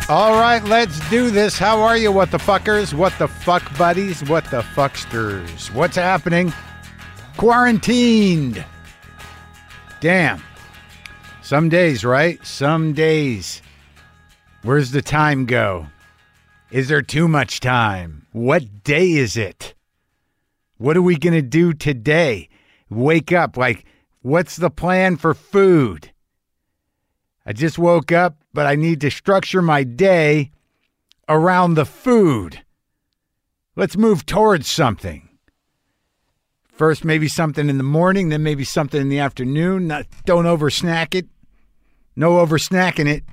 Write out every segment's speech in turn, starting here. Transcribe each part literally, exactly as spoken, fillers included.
All right, let's do this. How are you, what the fuckers? What the fuck buddies? What the fucksters? What's happening? Quarantined. Damn. Some days, right? Some days. Where's the time go? Is there too much time? What day is it? What are we going to do today? Wake up, like, what's the plan for food? I just woke up, but I need to structure my day around the food. Let's move towards something. First, maybe something in the morning, then maybe something in the afternoon. Not, don't over snack it. No over snacking it.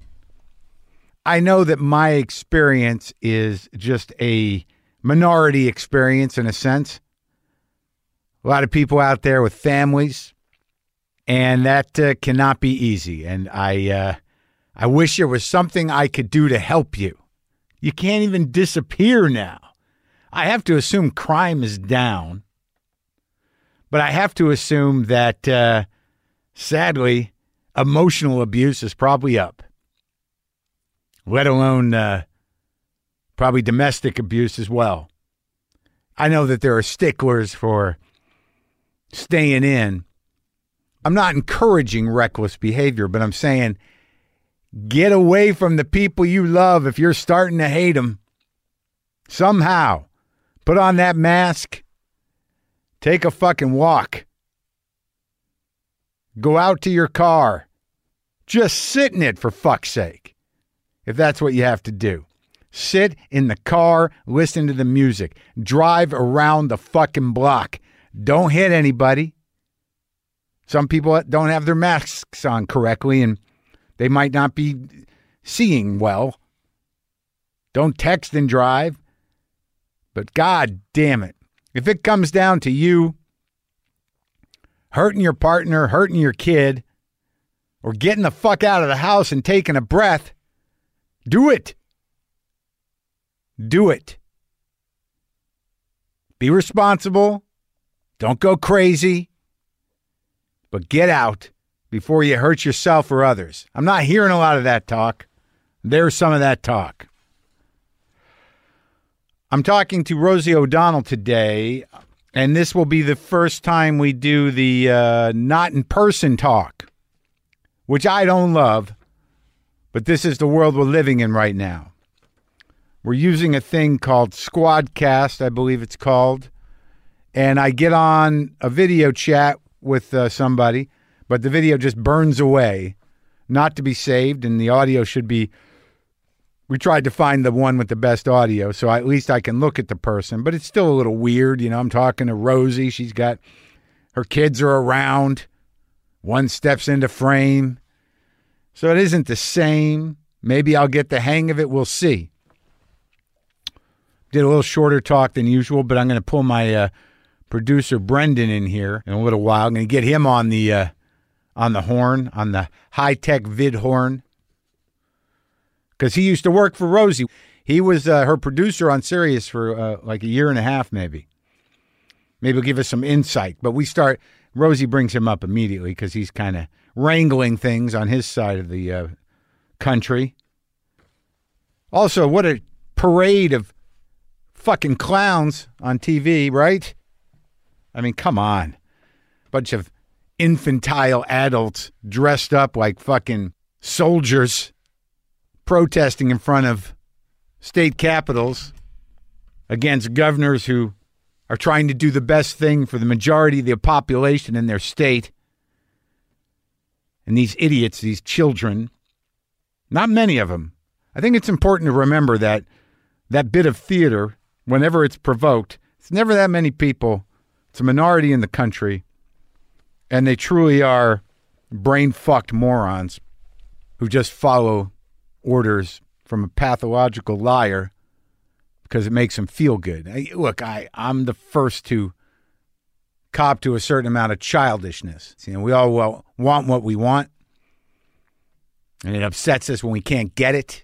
I know that my experience is just a minority experience in a sense. A lot of people out there with families. And that uh, cannot be easy. And I uh, I wish there was something I could do to help you. You can't even disappear now. I have to assume crime is down. But I have to assume that, uh, sadly, emotional abuse is probably up. Let alone uh, probably domestic abuse as well. I know that there are sticklers for staying in. I'm not encouraging reckless behavior, but I'm saying get away from the people you love if you're starting to hate them. Somehow, put on that mask. Take a fucking walk. Go out to your car. Just sit in it, for fuck's sake, if that's what you have to do. Sit in the car, listen to the music. Drive around the fucking block. Don't hit anybody. Some people don't have their masks on correctly, and they might not be seeing well. Don't text and drive. But God damn it. If it comes down to you hurting your partner, hurting your kid, or getting the fuck out of the house and taking a breath, do it. Do it. Be responsible. Don't go crazy. But get out before you hurt yourself or others. I'm not hearing a lot of that talk. There's some of that talk. I'm talking to Rosie O'Donnell today, and this will be the first time we do the uh, not in person talk, which I don't love, but this is the world we're living in right now. We're using a thing called Squadcast, I believe it's called, and I get on a video chat with uh, somebody, but the video just burns away, not to be saved, and the audio should be, we tried to find the one with the best audio, so at least I can look at the person, but it's still a little weird. You know, I'm talking to Rosie. She's got, her kids are around. One steps into frame. So it isn't the same. Maybe I'll get the hang of it. We'll see. Did a little shorter talk than usual, but I'm going to pull my uh, producer Brendan in here in a little while. I'm going to get him on the uh, on the horn, on the high-tech vid horn, because he used to work for Rosie. He was uh, her producer on Sirius for uh, like a year and a half, maybe. Maybe he'll give us some insight. But we start, Rosie brings him up immediately because he's kind of wrangling things on his side of the uh, country. Also, what a parade of fucking clowns on T V, right? I mean, come on. Bunch of infantile adults dressed up like fucking soldiers protesting in front of state capitals against governors who are trying to do the best thing for the majority of the population in their state. And these idiots, these children, not many of them. I think it's important to remember that that bit of theater, whenever it's provoked, it's never that many people. It's a minority in the country, and they truly are brain-fucked morons who just follow orders from a pathological liar because it makes them feel good. I, look, I, I'm the first to cop to a certain amount of childishness. You know, we all well, want what we want, and it upsets us when we can't get it.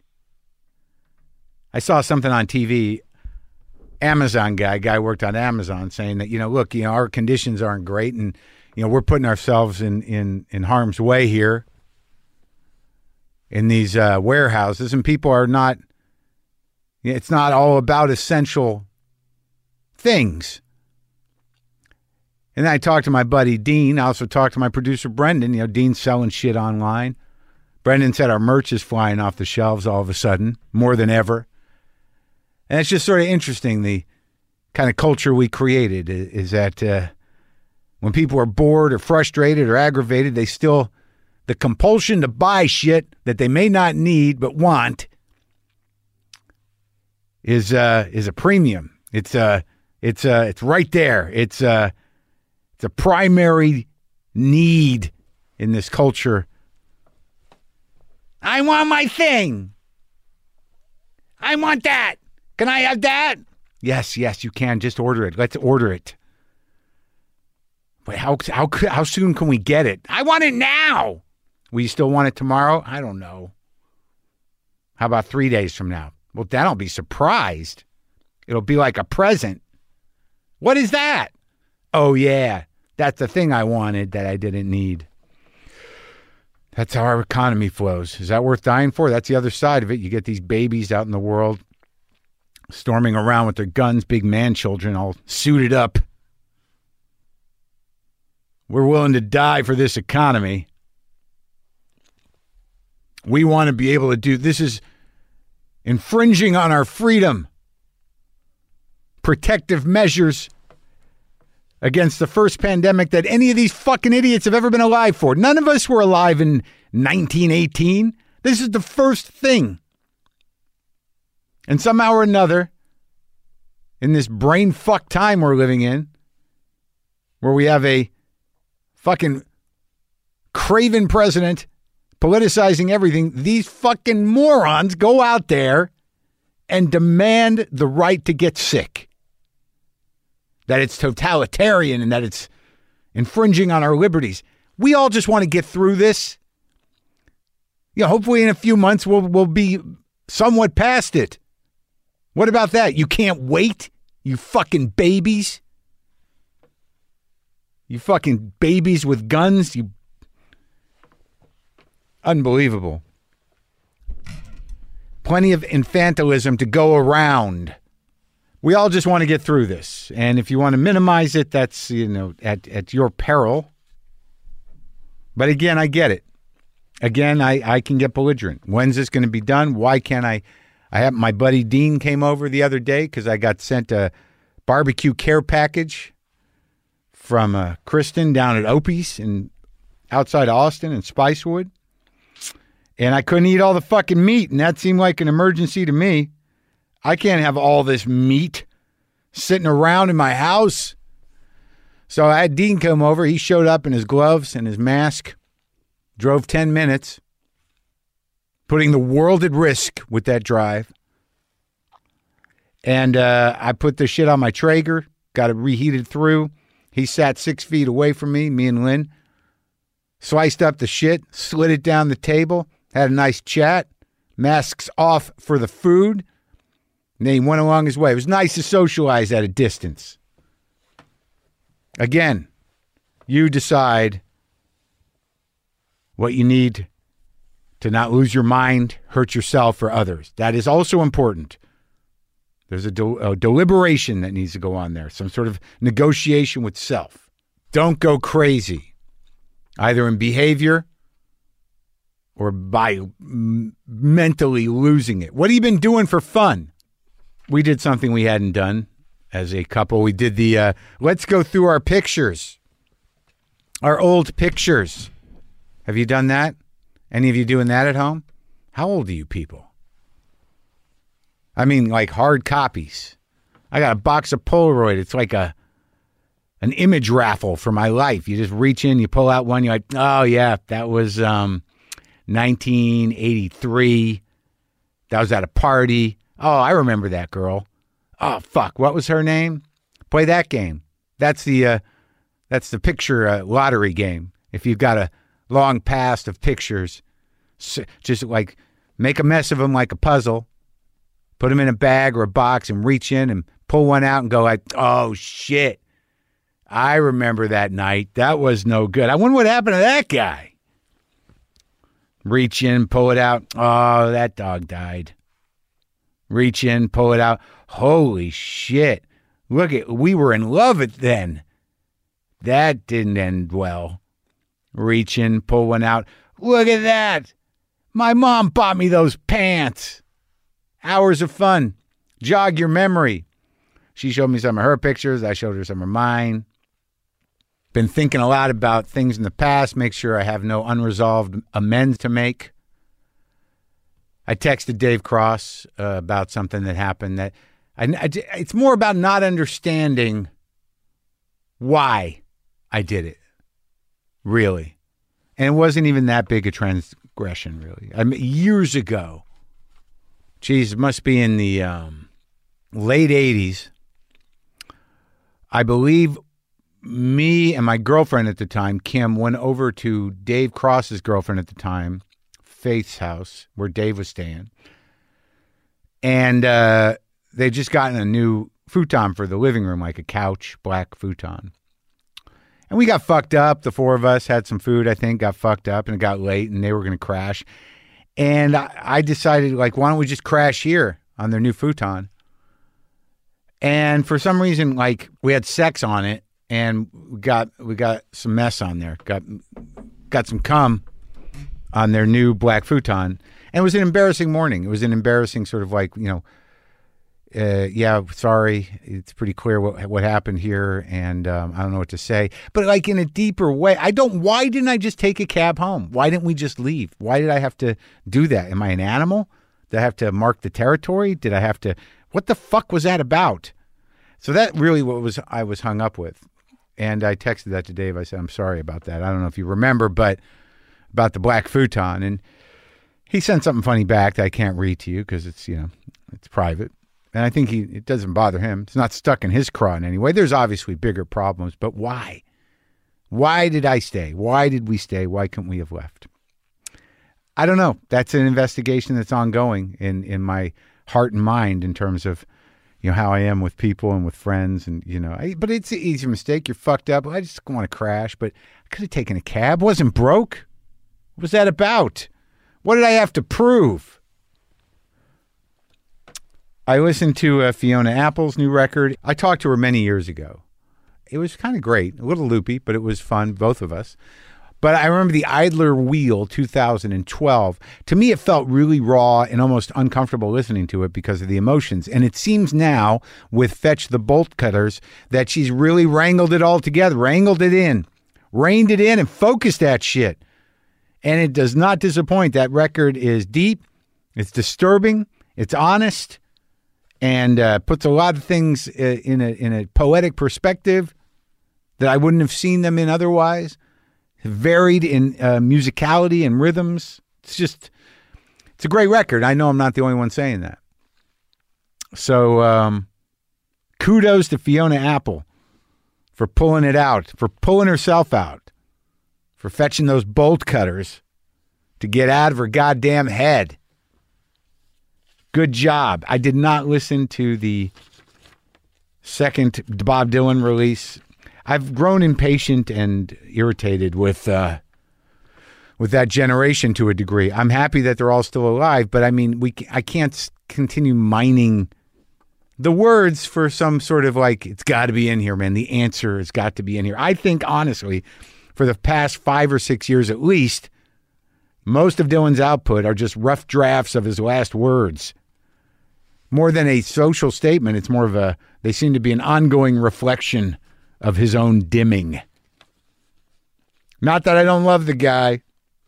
I saw something on T V, Amazon guy, guy worked on Amazon, saying that, you know, look, you know, our conditions aren't great, and, you know, we're putting ourselves in, in, in harm's way here. in these uh, warehouses, and people are not, it's not all about essential things. And then I talked to my buddy Dean. I also talked to my producer Brendan. You know, Dean's selling shit online. Brendan said our merch is flying off the shelves all of a sudden, more than ever. And it's just sort of interesting, the kind of culture we created is, is that uh, when people are bored or frustrated or aggravated, they still, the compulsion to buy shit that they may not need but want is uh, is a premium. It's uh, it's uh, it's right there. It's uh, it's a primary need in this culture. I want my thing. I want that. Can I have that? Yes, yes, you can. Just order it. Let's order it. Wait, how how how soon can we get it? I want it now. Will you still want it tomorrow? I don't know. How about three days from now? Well, then I'll be surprised. It'll be like a present. What is that? Oh, yeah. That's the thing I wanted that I didn't need. That's how our economy flows. Is that worth dying for? That's the other side of it. You get these babies out in the world storming around with their guns, big man children, all suited up. We're willing to die for this economy. We want to be able to do, this is infringing on our freedom. Protective measures against the first pandemic that any of these fucking idiots have ever been alive for. None of us were alive in nineteen eighteen. This is the first thing. And somehow or another, in this brain fuck time we're living in, where we have a fucking craven president politicizing everything, these fucking morons go out there and demand the right to get sick. That it's totalitarian and that it's infringing on our liberties. We all just want to get through this. You know, hopefully in a few months we'll we'll be somewhat past it. What about that? You can't wait, you fucking babies. You fucking babies with guns. You Unbelievable. Plenty of infantilism to go around. We all just want to get through this. And if you want to minimize it, that's, you know, at, at your peril. But again, I get it. Again, I, I can get belligerent. When's this going to be done? Why can't I? I have my buddy Dean came over the other day because I got sent a barbecue care package from uh, Kristen down at Opie's in outside Austin in Spicewood. And I couldn't eat all the fucking meat, and that seemed like an emergency to me. I can't have all this meat sitting around in my house. So I had Dean come over. He showed up in his gloves and his mask, drove ten minutes, putting the world at risk with that drive. And uh, I put the shit on my Traeger, got it reheated through. He sat six feet away from me, me and Lynn, sliced up the shit, slid it down the table, had a nice chat, masks off for the food. And then he went along his way. It was nice to socialize at a distance. Again, you decide what you need to not lose your mind, hurt yourself or others. That is also important. There's a, de- a deliberation that needs to go on there, some sort of negotiation with self. Don't go crazy, either in behavior or by m- mentally losing it. What have you been doing for fun? We did something we hadn't done as a couple. We did the, uh, let's go through our pictures, our old pictures. Have you done that? Any of you doing that at home? How old are you people? I mean, like hard copies. I got a box of Polaroid. It's like a an image raffle for my life. You just reach in, you pull out one, you're like, oh yeah, that was um, nineteen eighty-three. That was at a party. Oh, I remember that girl. Oh, fuck. What was her name? Play that game. That's the uh, that's the picture uh, lottery game. If you've got a long past of pictures, just like make a mess of them like a puzzle, put them in a bag or a box and reach in and pull one out and go like, oh, shit. I remember that night. That was no good. I wonder what happened to that guy. Reach in, pull it out. Oh, that dog died. Reach in, pull it out. Holy shit. Look at, we were in love it then. That didn't end well. Reach in, pull one out. Look at that. My mom bought me those pants. Hours of fun. Jog your memory. She showed me some of her pictures. I showed her some of mine. Been thinking a lot about things in the past. Make sure I have no unresolved amends to make. I texted Dave Cross uh, about something that happened that I, I, it's more about not understanding why I did it, really. And it wasn't even that big a transgression, really. I mean, years ago, geez, it must be in the um, late eighties, I believe me and my girlfriend at the time, Kim, went over to Dave Cross's girlfriend at the time, Faith's house, where Dave was staying. And uh, they'd just gotten a new futon for the living room, like a couch, black futon. And we got fucked up. The four of us had some food, I think, got fucked up, and it got late, and they were going to crash. And I, I decided, like, why don't we just crash here on their new futon? And for some reason, like, we had sex on it, and we got we got some mess on there. Got got some cum on their new black futon. And it was an embarrassing morning. It was an embarrassing sort of like, you know, uh, yeah, sorry, it's pretty clear what what happened here, and um, I don't know what to say. But like in a deeper way, I don't, why didn't I just take a cab home? Why didn't we just leave? Why did I have to do that? Am I an animal? Did I have to mark the territory? Did I have to, what the fuck was that about? So that really what was I was hung up with. And I texted that to Dave. I said, I'm sorry about that. I don't know if you remember, but about the black futon. And he sent something funny back that I can't read to you because it's, you know, it's private. And I think he it doesn't bother him. It's not stuck in his craw in any way. There's obviously bigger problems, but why? Why did I stay? Why did we stay? Why couldn't we have left? I don't know. That's an investigation that's ongoing in, in my heart and mind in terms of, you know, how I am with people and with friends, and, you know, I, but it's an easy mistake. You're fucked up. I just want to crash, but I could have taken a cab. Wasn't broke. What was that about? What did I have to prove? I listened to uh, Fiona Apple's new record. I talked to her many years ago. It was kind of great, a little loopy, but it was fun, both of us. But I remember the Idler Wheel two thousand twelve. To me, it felt really raw and almost uncomfortable listening to it because of the emotions. And it seems now, with Fetch the Bolt Cutters, that she's really wrangled it all together, wrangled it in, reined it in, and focused that shit. And it does not disappoint. That record is deep, it's disturbing, it's honest, and uh, puts a lot of things uh, in a in a poetic perspective that I wouldn't have seen them in otherwise. Varied in uh, musicality and rhythms. It's just, it's a great record. I know I'm not the only one saying that. So um, kudos to Fiona Apple for pulling it out, for pulling herself out, for fetching those bolt cutters to get out of her goddamn head. Good job. I did not listen to the second Bob Dylan release. I've grown impatient and irritated with uh, with that generation to a degree. I'm happy that they're all still alive, but I mean, we I can't continue mining the words for some sort of like, it's got to be in here, man. The answer has got to be in here. I think, honestly, for the past five or six years at least, most of Dylan's output are just rough drafts of his last words. More than a social statement, it's more of a, they seem to be an ongoing reflection of his own dimming. Not that I don't love the guy.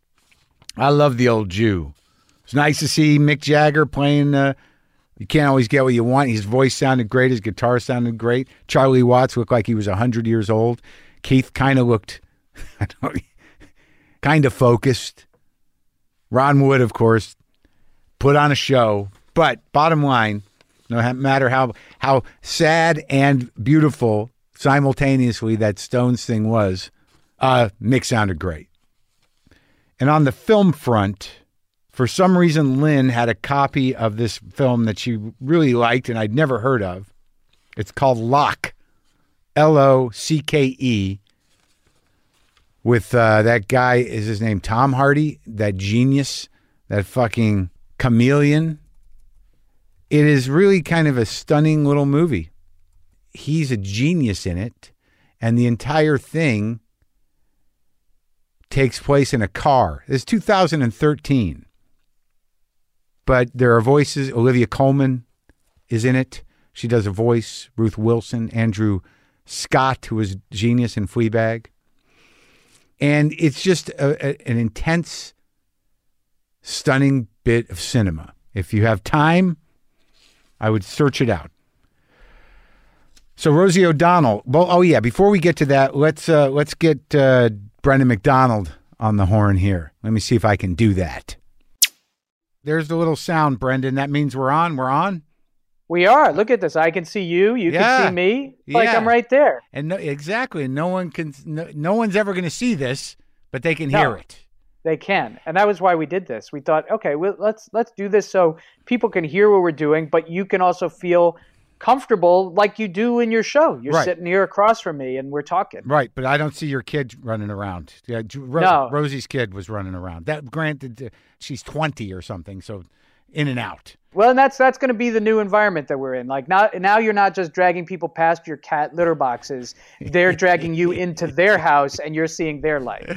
I love the old Jew. It's nice to see Mick Jagger playing. Uh, you can't always get what you want. His voice sounded great. His guitar sounded great. Charlie Watts looked like he was one hundred years old. Keith kind of looked I don't, kind of focused. Ron Wood, of course, put on a show. But bottom line, no matter how how sad and beautiful simultaneously that Stones thing was, uh, Mick sounded great. And on the film front, for some reason, Lynn had a copy of this film that she really liked and I'd never heard of. It's called Locke, L O C K E, with uh, that guy, is his name Tom Hardy, that genius, that fucking chameleon. It is really kind of a stunning little movie. He's a genius in it, and the entire thing takes place in a car. It's two thousand thirteen. But there are voices. Olivia Colman is in it. She does a voice. Ruth Wilson, Andrew Scott, who was genius in Fleabag. And it's just a, a, an intense, stunning bit of cinema. If you have time, I would search it out. So Rosie O'Donnell. Well, oh yeah. Before we get to that, let's uh, let's get uh, Brendan McDonald on the horn here. Let me see if I can do that. There's the little sound, Brendan. That means we're on. We're on. We are. Look at this. I can see you. You yeah. can see me. Like yeah. I'm right there. And no, exactly. And no one can. No, no one's ever going to see this, but they can no, hear it. They can, and that was why we did this. We thought, okay, well, let's let's do this so people can hear what we're doing, but you can also feel comfortable like you do in your show. You're right. sitting here across from me, and we're talking. Right, but I don't see your kid running around. Yeah, Ro- no. Rosie's kid was running around. That granted, she's twenty or something, so in and out. Well, and that's that's going to be the new environment that we're in. Like now, now you're not just dragging people past your cat litter boxes; they're dragging you into their house, and you're seeing their life.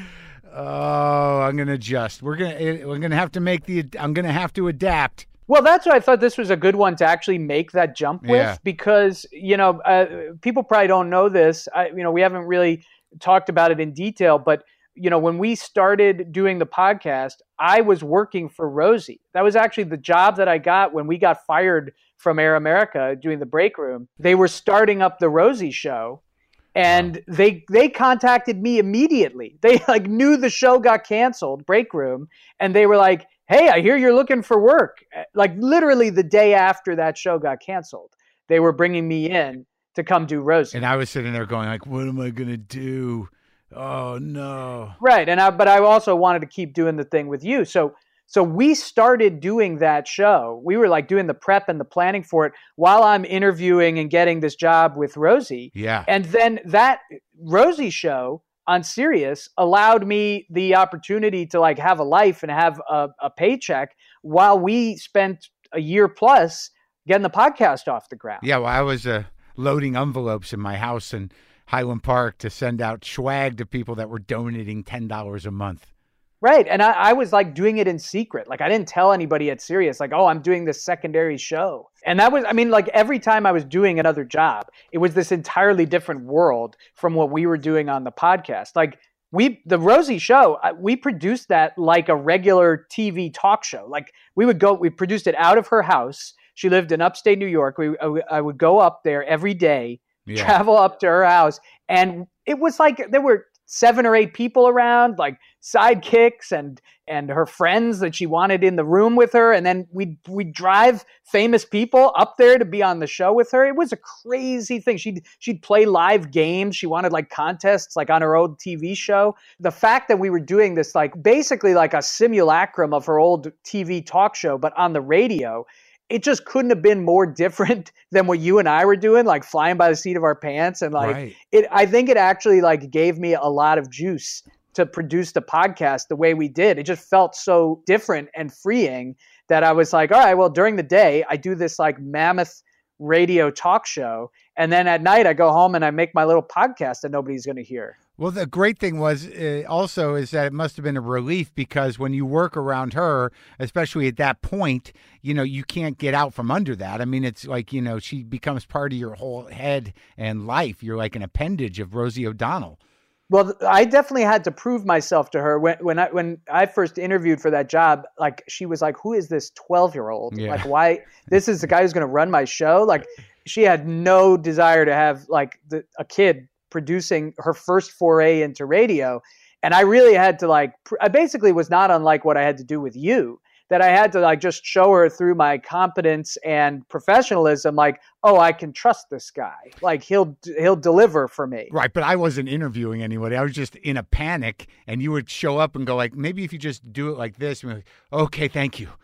Oh, I'm gonna adjust. We're gonna we're gonna have to make the. I'm gonna have to adapt. Well, that's why I thought this was a good one to actually make that jump with, yeah. because you know uh, people probably don't know this. I, you know, we haven't really talked about it in detail, but you know, when we started doing the podcast, I was working for Rosie. That was actually the job that I got when we got fired from Air America doing the break room. They were starting up the Rosie show. And wow. they they contacted me immediately. They like knew the show got canceled, Break Room, and they were like, "Hey, I hear you're looking for work." Like literally the day after that show got canceled, they were bringing me in to come do Rosie. And I was sitting there going, "Like, what am I gonna do? Oh no!" Right, and I, but I also wanted to keep doing the thing with you, so. So we started doing that show. We were like doing the prep and the planning for it while I'm interviewing and getting this job with Rosie. Yeah. And then that Rosie show on Sirius allowed me the opportunity to like have a life and have a, a paycheck while we spent a year plus getting the podcast off the ground. Yeah, well, I was uh, loading envelopes in my house in Highland Park to send out swag to people that were donating ten dollars a month. Right. And I, I was like doing it in secret. Like I didn't tell anybody at Sirius, like, oh, I'm doing this secondary show. And that was, I mean, like every time I was doing another job, it was this entirely different world from what we were doing on the podcast. Like we, the Rosie show, we produced that like a regular T V talk show. Like we would go, we produced it out of her house. She lived in upstate New York. We, I would go up there every day, yeah. travel up to her house. And it was like, there were seven or eight people around, like sidekicks and and her friends that she wanted in the room with her. And then we'd, we'd drive famous people up there to be on the show with her. It was a crazy thing. She'd, she'd play live games. She wanted like contests like on her old T V show. The fact that we were doing this, like basically like a simulacrum of her old T V talk show, but on the radio, it just couldn't have been more different than what you and I were doing, like flying by the seat of our pants. And like, right. it, I think it actually like gave me a lot of juice to produce the podcast the way we did. It just felt so different and freeing that I was like, all right, well, during the day I do this like mammoth radio talk show. And then at night I go home and I make my little podcast that nobody's going to hear. Well, the great thing was uh, also is that it must have been a relief because when you work around her, especially at that point, you know, you can't get out from under that. I mean, it's like, you know, she becomes part of your whole head and life. You're like an appendage of Rosie O'Donnell. Well, I definitely had to prove myself to her when when I when I first interviewed for that job. Like, she was like, "Who is this twelve-year-old? Yeah. Like, why? This is the guy who's going to run my show." Like, she had no desire to have like the, a kid producing her first foray into radio, and I really had to like. Pr- I basically was not unlike what I had to do with you. That I had to like just show her through my competence and professionalism, like, oh, I can trust this guy. Like he'll he'll deliver for me. Right, but I wasn't interviewing anybody. I was just in a panic, and you would show up and go like, maybe if you just do it like this, and be like, okay, thank you.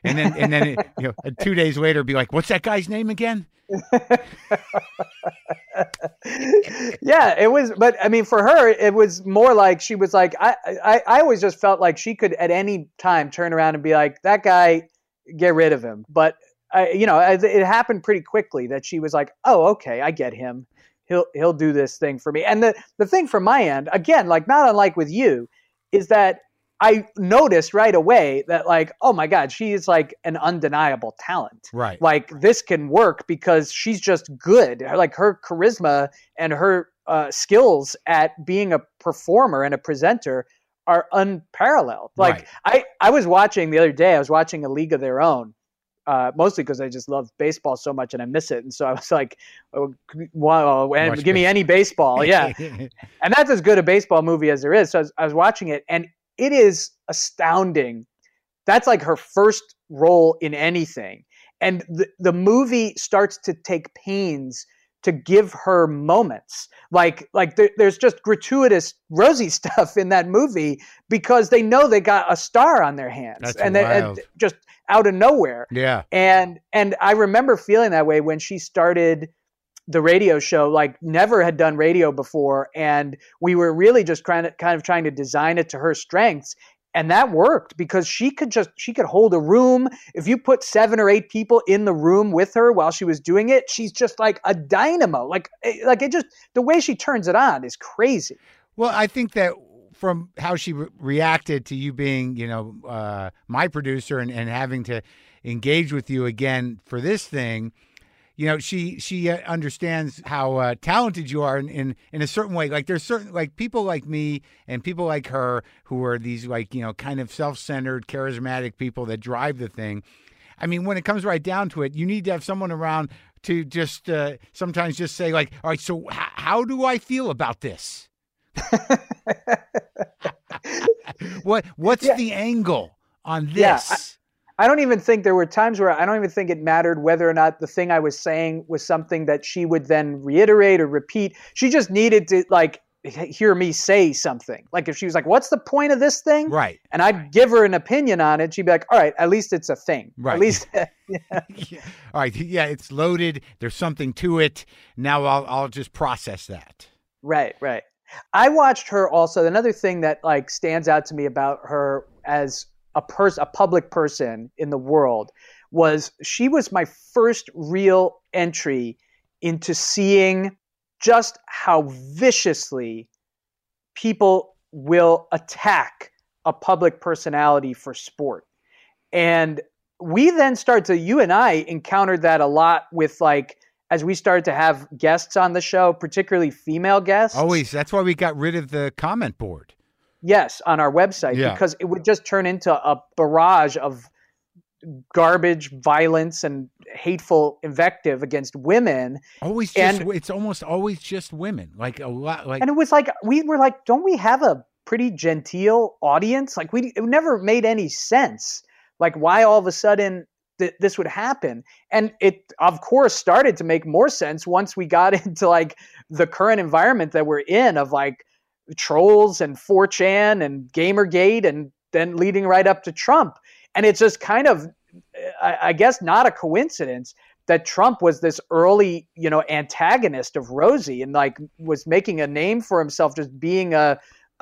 And then and then it, you know, two days later, be like, "What's that guy's name again?" Yeah, it was. But I mean, for her, it was more like she was like, I, I, I always just felt like she could at any time turn around and be like, that guy, get rid of him. But I, you know, it happened pretty quickly that she was like, oh, okay, I get him. He'll he'll do this thing for me. And the the thing from my end, again, like not unlike with you, is that I noticed right away that like, oh my God, she is like an undeniable talent. Right. Like this can work because she's just good. Like her charisma and her uh, skills at being a performer and a presenter are unparalleled. Like Right. I, I was watching the other day, I was watching A League of Their Own. Uh, mostly because I just love baseball so much and I miss it. And so I was like, oh, wow, and Watch give me any baseball. Yeah. And that's as good a baseball movie as there is. So I was, I was watching it and it is astounding. That's like her first role in anything. And the, the movie starts to take pains to give her moments. Like, like there, there's just gratuitous Rosie stuff in that movie because they know they got a star on their hands. That's and, they, wild. and just out of nowhere. Yeah. And and I remember feeling that way when she started the radio show, like never had done radio before. And we were really just kind of, kind of trying to design it to her strengths. And that worked because she could just, she could hold a room. If you put seven or eight people in the room with her while she was doing it, she's just like a dynamo. Like, like it just, the way she turns it on is crazy. Well, I think that from how she re- reacted to you being, you know, uh, my producer and, and having to engage with you again for this thing, you know, she she uh, understands how uh, talented you are in, in in a certain way. Like there's certain like people like me and people like her who are these like, you know, kind of self-centered, charismatic people that drive the thing. I mean, when it comes right down to it, you need to have someone around to just uh, sometimes just say like, all right, so h- how do I feel about this? what what's Yeah. the angle on this? Yeah, I- I don't even think there were times where I don't even think it mattered whether or not the thing I was saying was something that she would then reiterate or repeat. She just needed to like hear me say something. Like if she was like, what's the point of this thing? Right. And I'd give her an opinion on it. She'd be like, all right, at least it's a thing. Right. At least. Yeah. Yeah. All right. Yeah, it's loaded. There's something to it. Now I'll I'll just process that. Right, right. I watched her also. Another thing that like stands out to me about her as a person, a public person in the world, was she was my first real entry into seeing just how viciously people will attack a public personality for sport. And we then start to, you and I encountered that a lot with like, as we started to have guests on the show, particularly female guests. Always. That's why we got rid of the comment board. Yes, on our website, Yeah. because it would just turn into a barrage of garbage, violence, and hateful invective against women. Always just, And- it's almost always just women. Like a lot, like, And it was like, we were like, don't we have a pretty genteel audience? Like we, it never made any sense. Like why all of a sudden th- this would happen. And it, of course, started to make more sense once we got into like the current environment that we're in of like trolls and four chan and Gamergate and then leading right up to Trump. And it's just kind of, I, I guess, not a coincidence that Trump was this early, you know, antagonist of Rosie and like was making a name for himself, just being a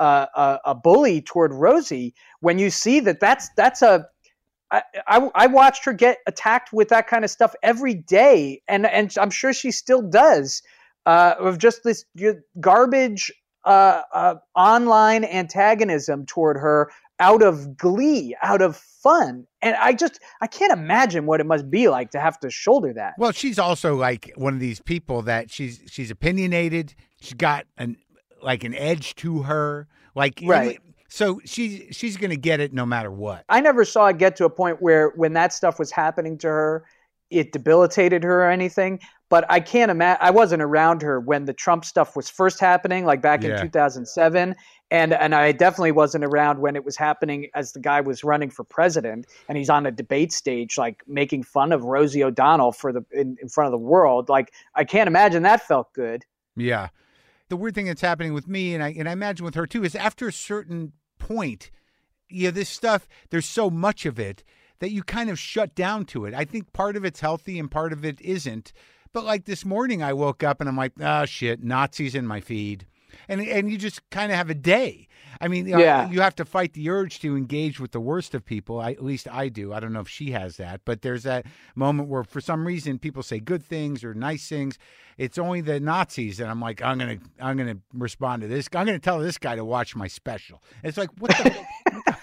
a, a bully toward Rosie. When you see that, that's that's a I, I, I watched her get attacked with that kind of stuff every day, and and I'm sure she still does, uh, of just this garbage uh, uh, online antagonism toward her out of glee, out of fun. And I just, I can't imagine what it must be like to have to shoulder that. well, she's also like one of these people that she's she's opinionated. She's got an like an edge to her. Like, Right. So she's she's gonna get it no matter what. I never saw it get to a point where when that stuff was happening to her, it debilitated her or anything. But I can't imagine, I wasn't around her when the Trump stuff was first happening, like back Yeah. in two thousand seven. And and I definitely wasn't around when it was happening as the guy was running for president and he's on a debate stage, like making fun of Rosie O'Donnell for the in, in front of the world. Like, I can't imagine that felt good. Yeah. The weird thing that's happening with me, and I and I imagine with her too, is after a certain point, you know, this stuff, there's so much of it that you kind of shut down to it. I think part of it's healthy and part of it isn't. But like this morning, I woke up and I'm like, oh, shit, Nazis in my feed. And and you just kind of have a day. I mean, Yeah. you have to fight the urge to engage with the worst of people. I, at least I do. I don't know if she has that. But there's that moment where for some reason people say good things or nice things. It's only the Nazis. And I'm like, I'm going to I'm gonna respond to this. I'm going to tell this guy to watch my special. It's like, what the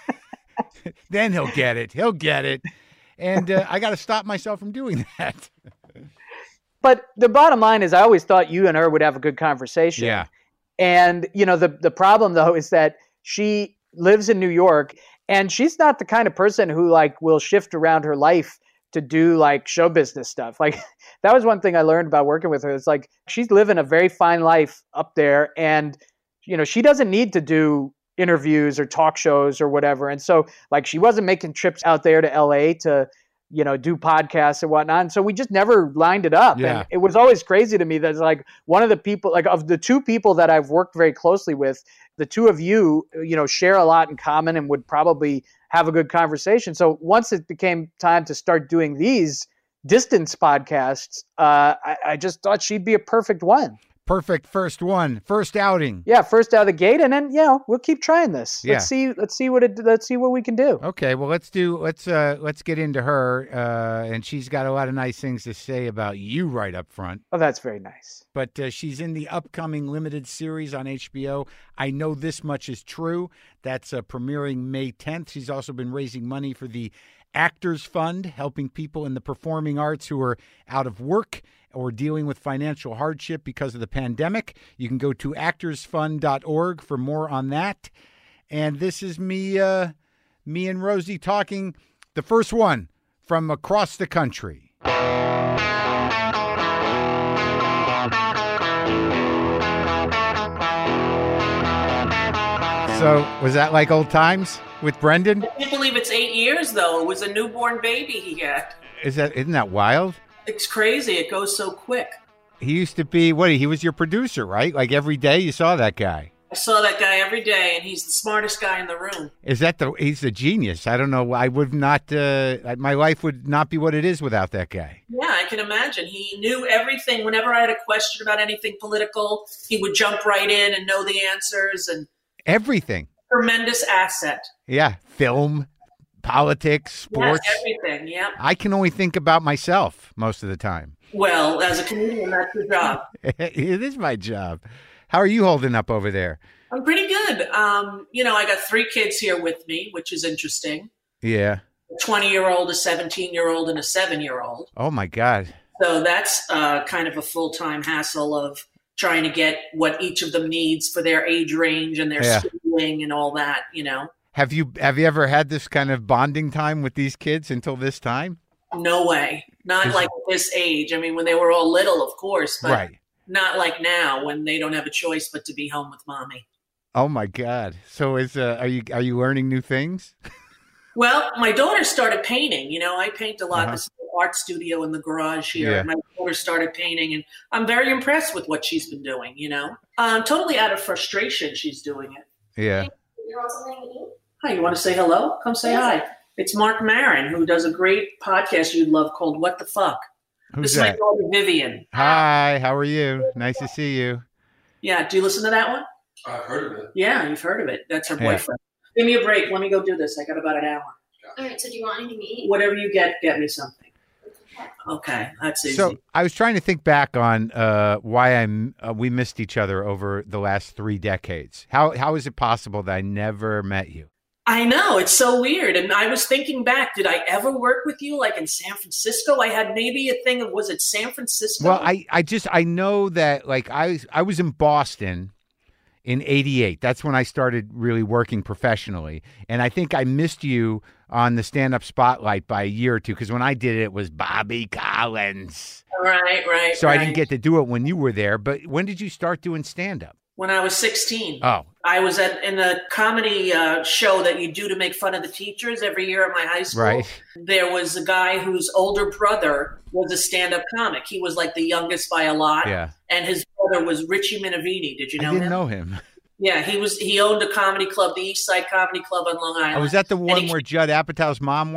Then he'll get it. He'll get it. And uh, I got to stop myself from doing that. But the bottom line is I always thought you and her would have a good conversation. Yeah. And, you know, the, the problem, though, is that she lives in New York and she's not the kind of person who, like, will shift around her life to do, like, show business stuff. Like, that was one thing I learned about working with her. It's like she's living a very fine life up there. And, you know, she doesn't need to do interviews or talk shows or whatever. And so, like, she wasn't making trips out there to L A to, you know, do podcasts and whatnot. And so we just never lined it up. Yeah. And it was always crazy to me that like one of the people, like of the two people that I've worked very closely with, the two of you, you know, share a lot in common and would probably have a good conversation. So once it became time to start doing these distance podcasts, uh, I, I just thought she'd be a perfect one. Perfect first one, first outing. Yeah, first out of the gate, and then you know we'll keep trying this. Yeah. Let's see, let's see what it, let's see what we can do. Okay, well let's do let's uh let's get into her, uh, and she's got a lot of nice things to say about you right up front. Oh, that's very nice. But uh, she's in the upcoming limited series on H B O. I Know This Much Is True. That's uh, premiering May tenth. She's also been raising money for the Actors Fund, helping people in the performing arts who are out of work or dealing with financial hardship because of the pandemic. You can go to actors fund dot org for more on that. And this is me, uh, me and Rosie talking, the first one from across the country. So, was that like old times with Brendan? I can't believe it's eight years, though. It was a newborn baby he had. Is that, isn't that wild? It's crazy. It goes so quick. He used to be, what, he was your producer, right? Like every day you saw that guy. I saw that guy every day, and he's the smartest guy in the room. Is that the, he's a genius. I don't know. I would not, uh, my life would not be what it is without that guy. Yeah, I can imagine. He knew everything. Whenever I had a question about anything political, he would jump right in and know the answers. And everything. Tremendous asset. Yeah. Film, politics, sports. Yes, everything, yeah. I can only think about myself most of the time. Well, as a comedian, that's your job. It is my job. How are you holding up over there? I'm pretty good. Um, you know, I got three kids here with me, which is interesting. Yeah. A twenty-year-old, a seventeen-year-old, and a seven-year-old. Oh, my God. So that's uh, kind of a full-time hassle of trying to get what each of them needs for their age range and their Yeah. schooling and all that, you know. Have you have you ever had this kind of bonding time with these kids until this time? No way. Not Is- like this age. I mean, when they were all little, of course, but Right. not like now when they don't have a choice but to be home with mommy. Oh my God. So is uh, are you are you learning new things? Well, my daughter started painting. You know, I paint a lot. Uh-huh. This is an art studio in the garage here. Yeah. My daughter started painting, and I'm very impressed with what she's been doing, you know. Um, totally out of frustration, she's doing it. Yeah. You want something to eat? Hi, you want to say hello? Come say hi. It's Mark Maron, who does a great podcast you'd love called What the Fuck. Who's this is that? my daughter, Vivian. Hi, how are you? Nice to see you. Yeah, do you listen to that one? I've heard of it. Yeah, you've heard of it. That's her Yeah. boyfriend. Give me a break. Let me go do this. I got about an hour. All right, so do you want anything to eat? Whatever you get, get me something. Okay, that's easy. So I was trying to think back on uh, why I'm uh, we missed each other over the last three decades. How how is it possible that I never met you? I know, it's so weird. And I was thinking back, did I ever work with you like in San Francisco? I had maybe a thing of, was it San Francisco? Well, I, I just I know that like I was I was in Boston in eighty-eight. That's when I started really working professionally. And I think I missed you on the stand-up spotlight by a year or two because when I did it, it was Bobby Collins. Right, right, So right. I didn't get to do it when you were there. But when did you start doing stand-up? When I was sixteen. Oh, I was at in a comedy uh, show that you do to make fun of the teachers every year at my high school. right. There was a guy whose older brother was a stand-up comic. He was like the youngest by a lot. Yeah. And his brother was Richie Minervini. Did you know I didn't him? know him. Yeah, he was. He owned a comedy club, the East Side Comedy Club on Long Island. Oh, was that the And one he- where Judd Apatow's mom worked?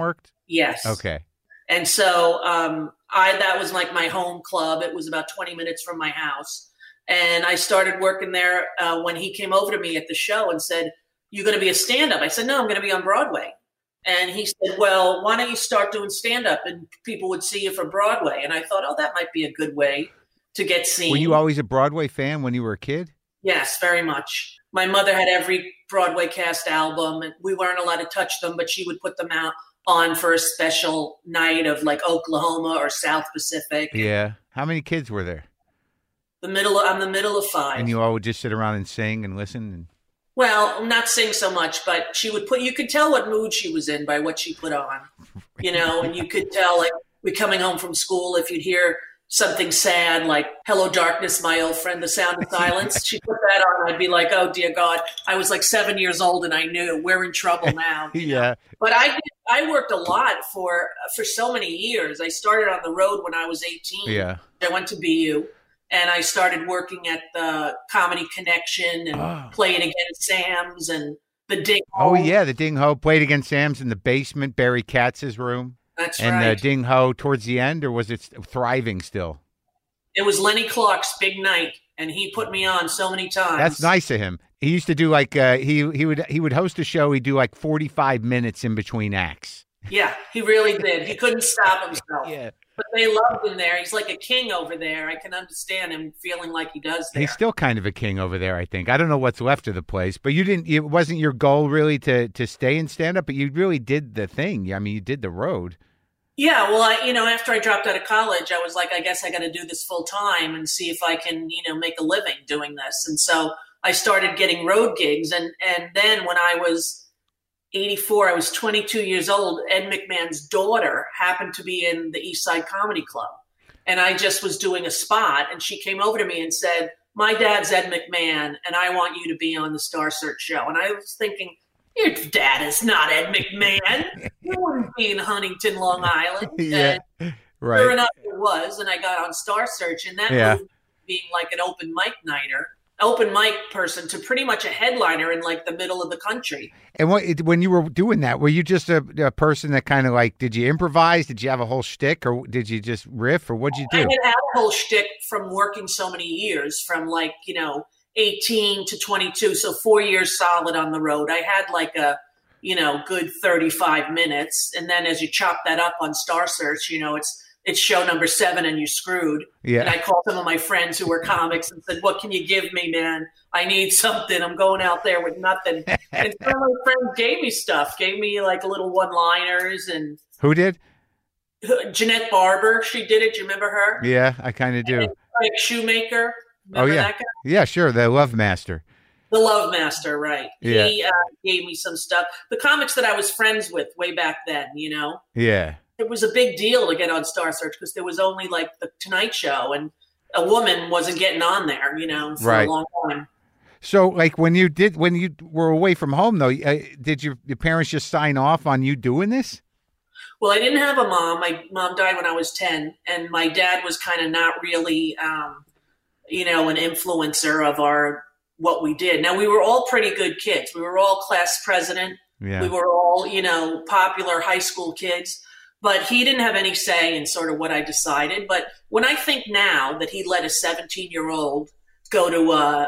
Yes. Okay. And so um, I that was like my home club. It was about twenty minutes from my house. And I started working there uh, when he came over to me at the show and said, "You're going to be a stand-up?" I said, "No, I'm going to be on Broadway." And he said, "Well, why don't you start doing stand-up and people would see you for Broadway?" And I thought, oh, that might be a good way to get seen. Were you always a Broadway fan when you were a kid? Yes, very much. My mother had every Broadway cast album, and we weren't allowed to touch them, but she would put them out on for a special night of like Oklahoma or South Pacific. Yeah. How many kids were there? The middle, I'm the middle of five. And you all would just sit around and sing and listen? And... Well, not sing so much, but she would put, you could tell what mood she was in by what she put on, you know, and you could tell, like, we're coming home from school, if you'd hear something sad, like, "Hello, Darkness, my old friend, the sound of silence." She'd put that on, and I'd be like, oh, dear God. I was like seven years old, and I knew we're in trouble now. Yeah. But I did, I worked a lot for for so many years. I started on the road when I was eighteen. Yeah. I went to B U, and I started working at the Comedy Connection and Oh. playing against Sam's and the Ding. Oh, yeah. The Ding Ho played against Sam's in the basement, Barry Katz's room. That's and right. uh, Ding Ho towards the end, or was it thriving still? It was Lenny Clark's big night, and he put me on so many times. That's nice of him. He used to do like uh, he he would he would host a show. He'd do like forty-five minutes in between acts. Yeah, he really did. He couldn't stop himself. Yeah. But they loved him there. He's like a king over there. I can understand him feeling like he does there. He's still kind of a king over there, I think. I don't know what's left of the place, but you didn't. It wasn't your goal really to to stay in stand up, but you really did the thing. I mean, you did the road. Yeah, well, I, you know, after I dropped out of college, I was like, I guess I got to do this full time and see if I can, you know, make a living doing this. And so I started getting road gigs. And, and then when I was eighty-four, I was twenty-two years old. Ed McMahon's daughter happened to be in the East Side Comedy Club. And I just was doing a spot. And she came over to me and said, "My dad's Ed McMahon, and I want you to be on the Star Search show." And I was thinking, your dad is not Ed McMahon. You wouldn't be in Huntington, Long Island. Yeah, and right. Sure enough, it was. And I got on Star Search, and that Yeah. moved from being like an open mic nighter, open mic person, to pretty much a headliner in like the middle of the country. And what, when you were doing that, were you just a, a person that kind of like, did you improvise? Did you have a whole shtick, or did you just riff, or what'd you I do? had had a whole shtick from working so many years, from like, you know, eighteen to twenty-two. So four years solid on the road. I had like a, you know, good thirty-five minutes. And then as you chop that up on Star Search, you know, it's, it's show number seven and you're screwed. Yeah. And I called some of my friends who were comics and said, "What can you give me, man? I need something. I'm going out there with nothing." And some of my friends gave me stuff, gave me like little one-liners. And Who did? Jeanette Barber, she did it. Do you remember her? Yeah, I kind of do. And Craig Shoemaker. Remember Oh, yeah. that guy? Yeah, sure. The Love Master. The Love Master, right. Yeah. He uh, gave me some stuff. The comics that I was friends with way back then, you know. Yeah. It was a big deal to get on Star Search because there was only like the Tonight Show, and a woman wasn't getting on there, you know, for Right. a long time. So, like, when you did, when you were away from home, though, uh, did your, your parents just sign off on you doing this? Well, I didn't have a mom. My mom died when I was ten, and my dad was kind of not really, um, you know, an influencer of our what we did. Now, we were all pretty good kids. We were all class president. Yeah. We were all, you know, popular high school kids. But he didn't have any say in sort of what I decided. But when I think now that he let a seventeen-year-old go to uh,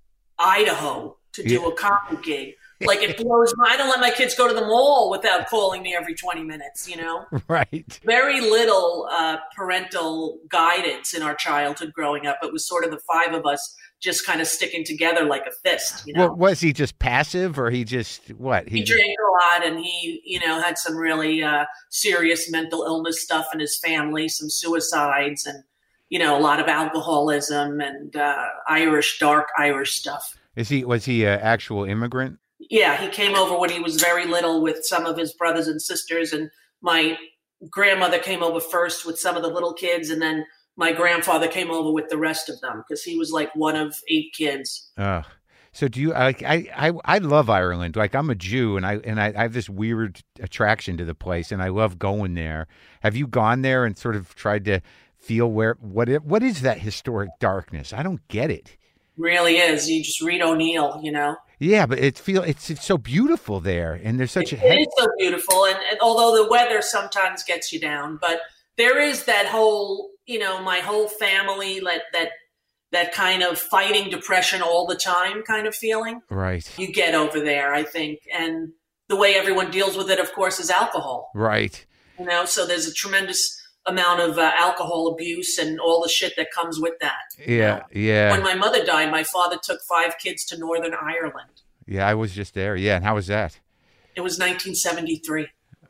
Idaho to do Yeah. a comedy gig, like it blows my, I don't let my kids go to the mall without calling me every twenty minutes, you know? Right. Very little uh, parental guidance in our childhood growing up. It was sort of the five of us just kind of sticking together like a fist, you know? Well, was he just passive, or he just, what? He drank a lot, and he, you know, had some really uh, serious mental illness stuff in his family, some suicides, and, you know, a lot of alcoholism and uh, Irish, dark Irish stuff. Is he, was he an actual immigrant? Yeah, he came over when he was very little with some of his brothers and sisters, and my grandmother came over first with some of the little kids, and then my grandfather came over with the rest of them because he was like one of eight kids. Uh, so do you, like, I, I, I love Ireland. Like, I'm a Jew, and I, and I, I have this weird attraction to the place, and I love going there. Have you gone there and sort of tried to feel where, what it, what is that historic darkness? I don't get it. Really is. You just read O'Neill, you know? Yeah, but it feel it's it's so beautiful there, and there's such it, a head- it is so beautiful, and, and although the weather sometimes gets you down, but there is that whole, you know, my whole family, like that that kind of fighting depression all the time kind of feeling. Right. You get over there, I think, and the way everyone deals with it, of course, is alcohol. Right. You know, so there's a tremendous amount of uh, alcohol abuse and all the shit that comes with that. Yeah, know? yeah. When my mother died, my father took five kids to Northern Ireland. Yeah, I was just there. Yeah, and how was that? It was nineteen seventy-three.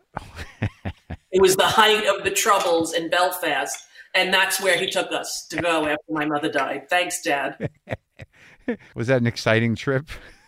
It was the height of the Troubles in Belfast, and that's where he took us to go after my mother died. Thanks, Dad. Was that an exciting trip?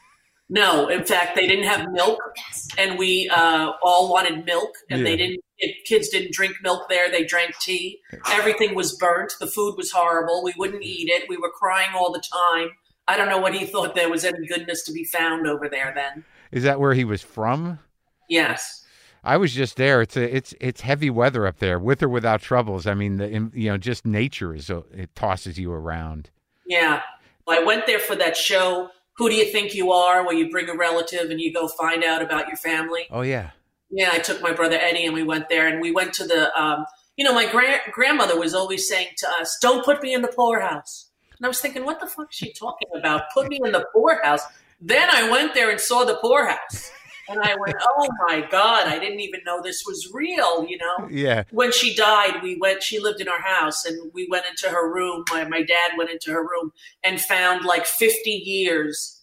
No, in fact, they didn't have milk, and we uh, all wanted milk, and Yeah. they didn't. If kids didn't drink milk there; they drank tea. Everything was burnt. The food was horrible. We wouldn't eat it. We were crying all the time. I don't know what he thought there was any goodness to be found over there then. Is that where he was from? Yes. I was just there. It's a, it's it's heavy weather up there, with or without Troubles. I mean, the, you know, just nature is a, it tosses you around. Yeah. Well, I went there for that show. Who do you think you are? Where you bring a relative and you go find out about your family. Oh yeah. Yeah, I took my brother Eddie and we went there, and we went to the. Um, you know, my grand grandmother was always saying to us, "Don't put me in the poorhouse." And I was thinking, what the fuck is she talking about? Put me in the poorhouse. Then I went there and saw the poorhouse. And I went, oh my God, I didn't even know this was real, you know? Yeah. When she died, we went, she lived in our house, and we went into her room. My, my dad went into her room and found like fifty years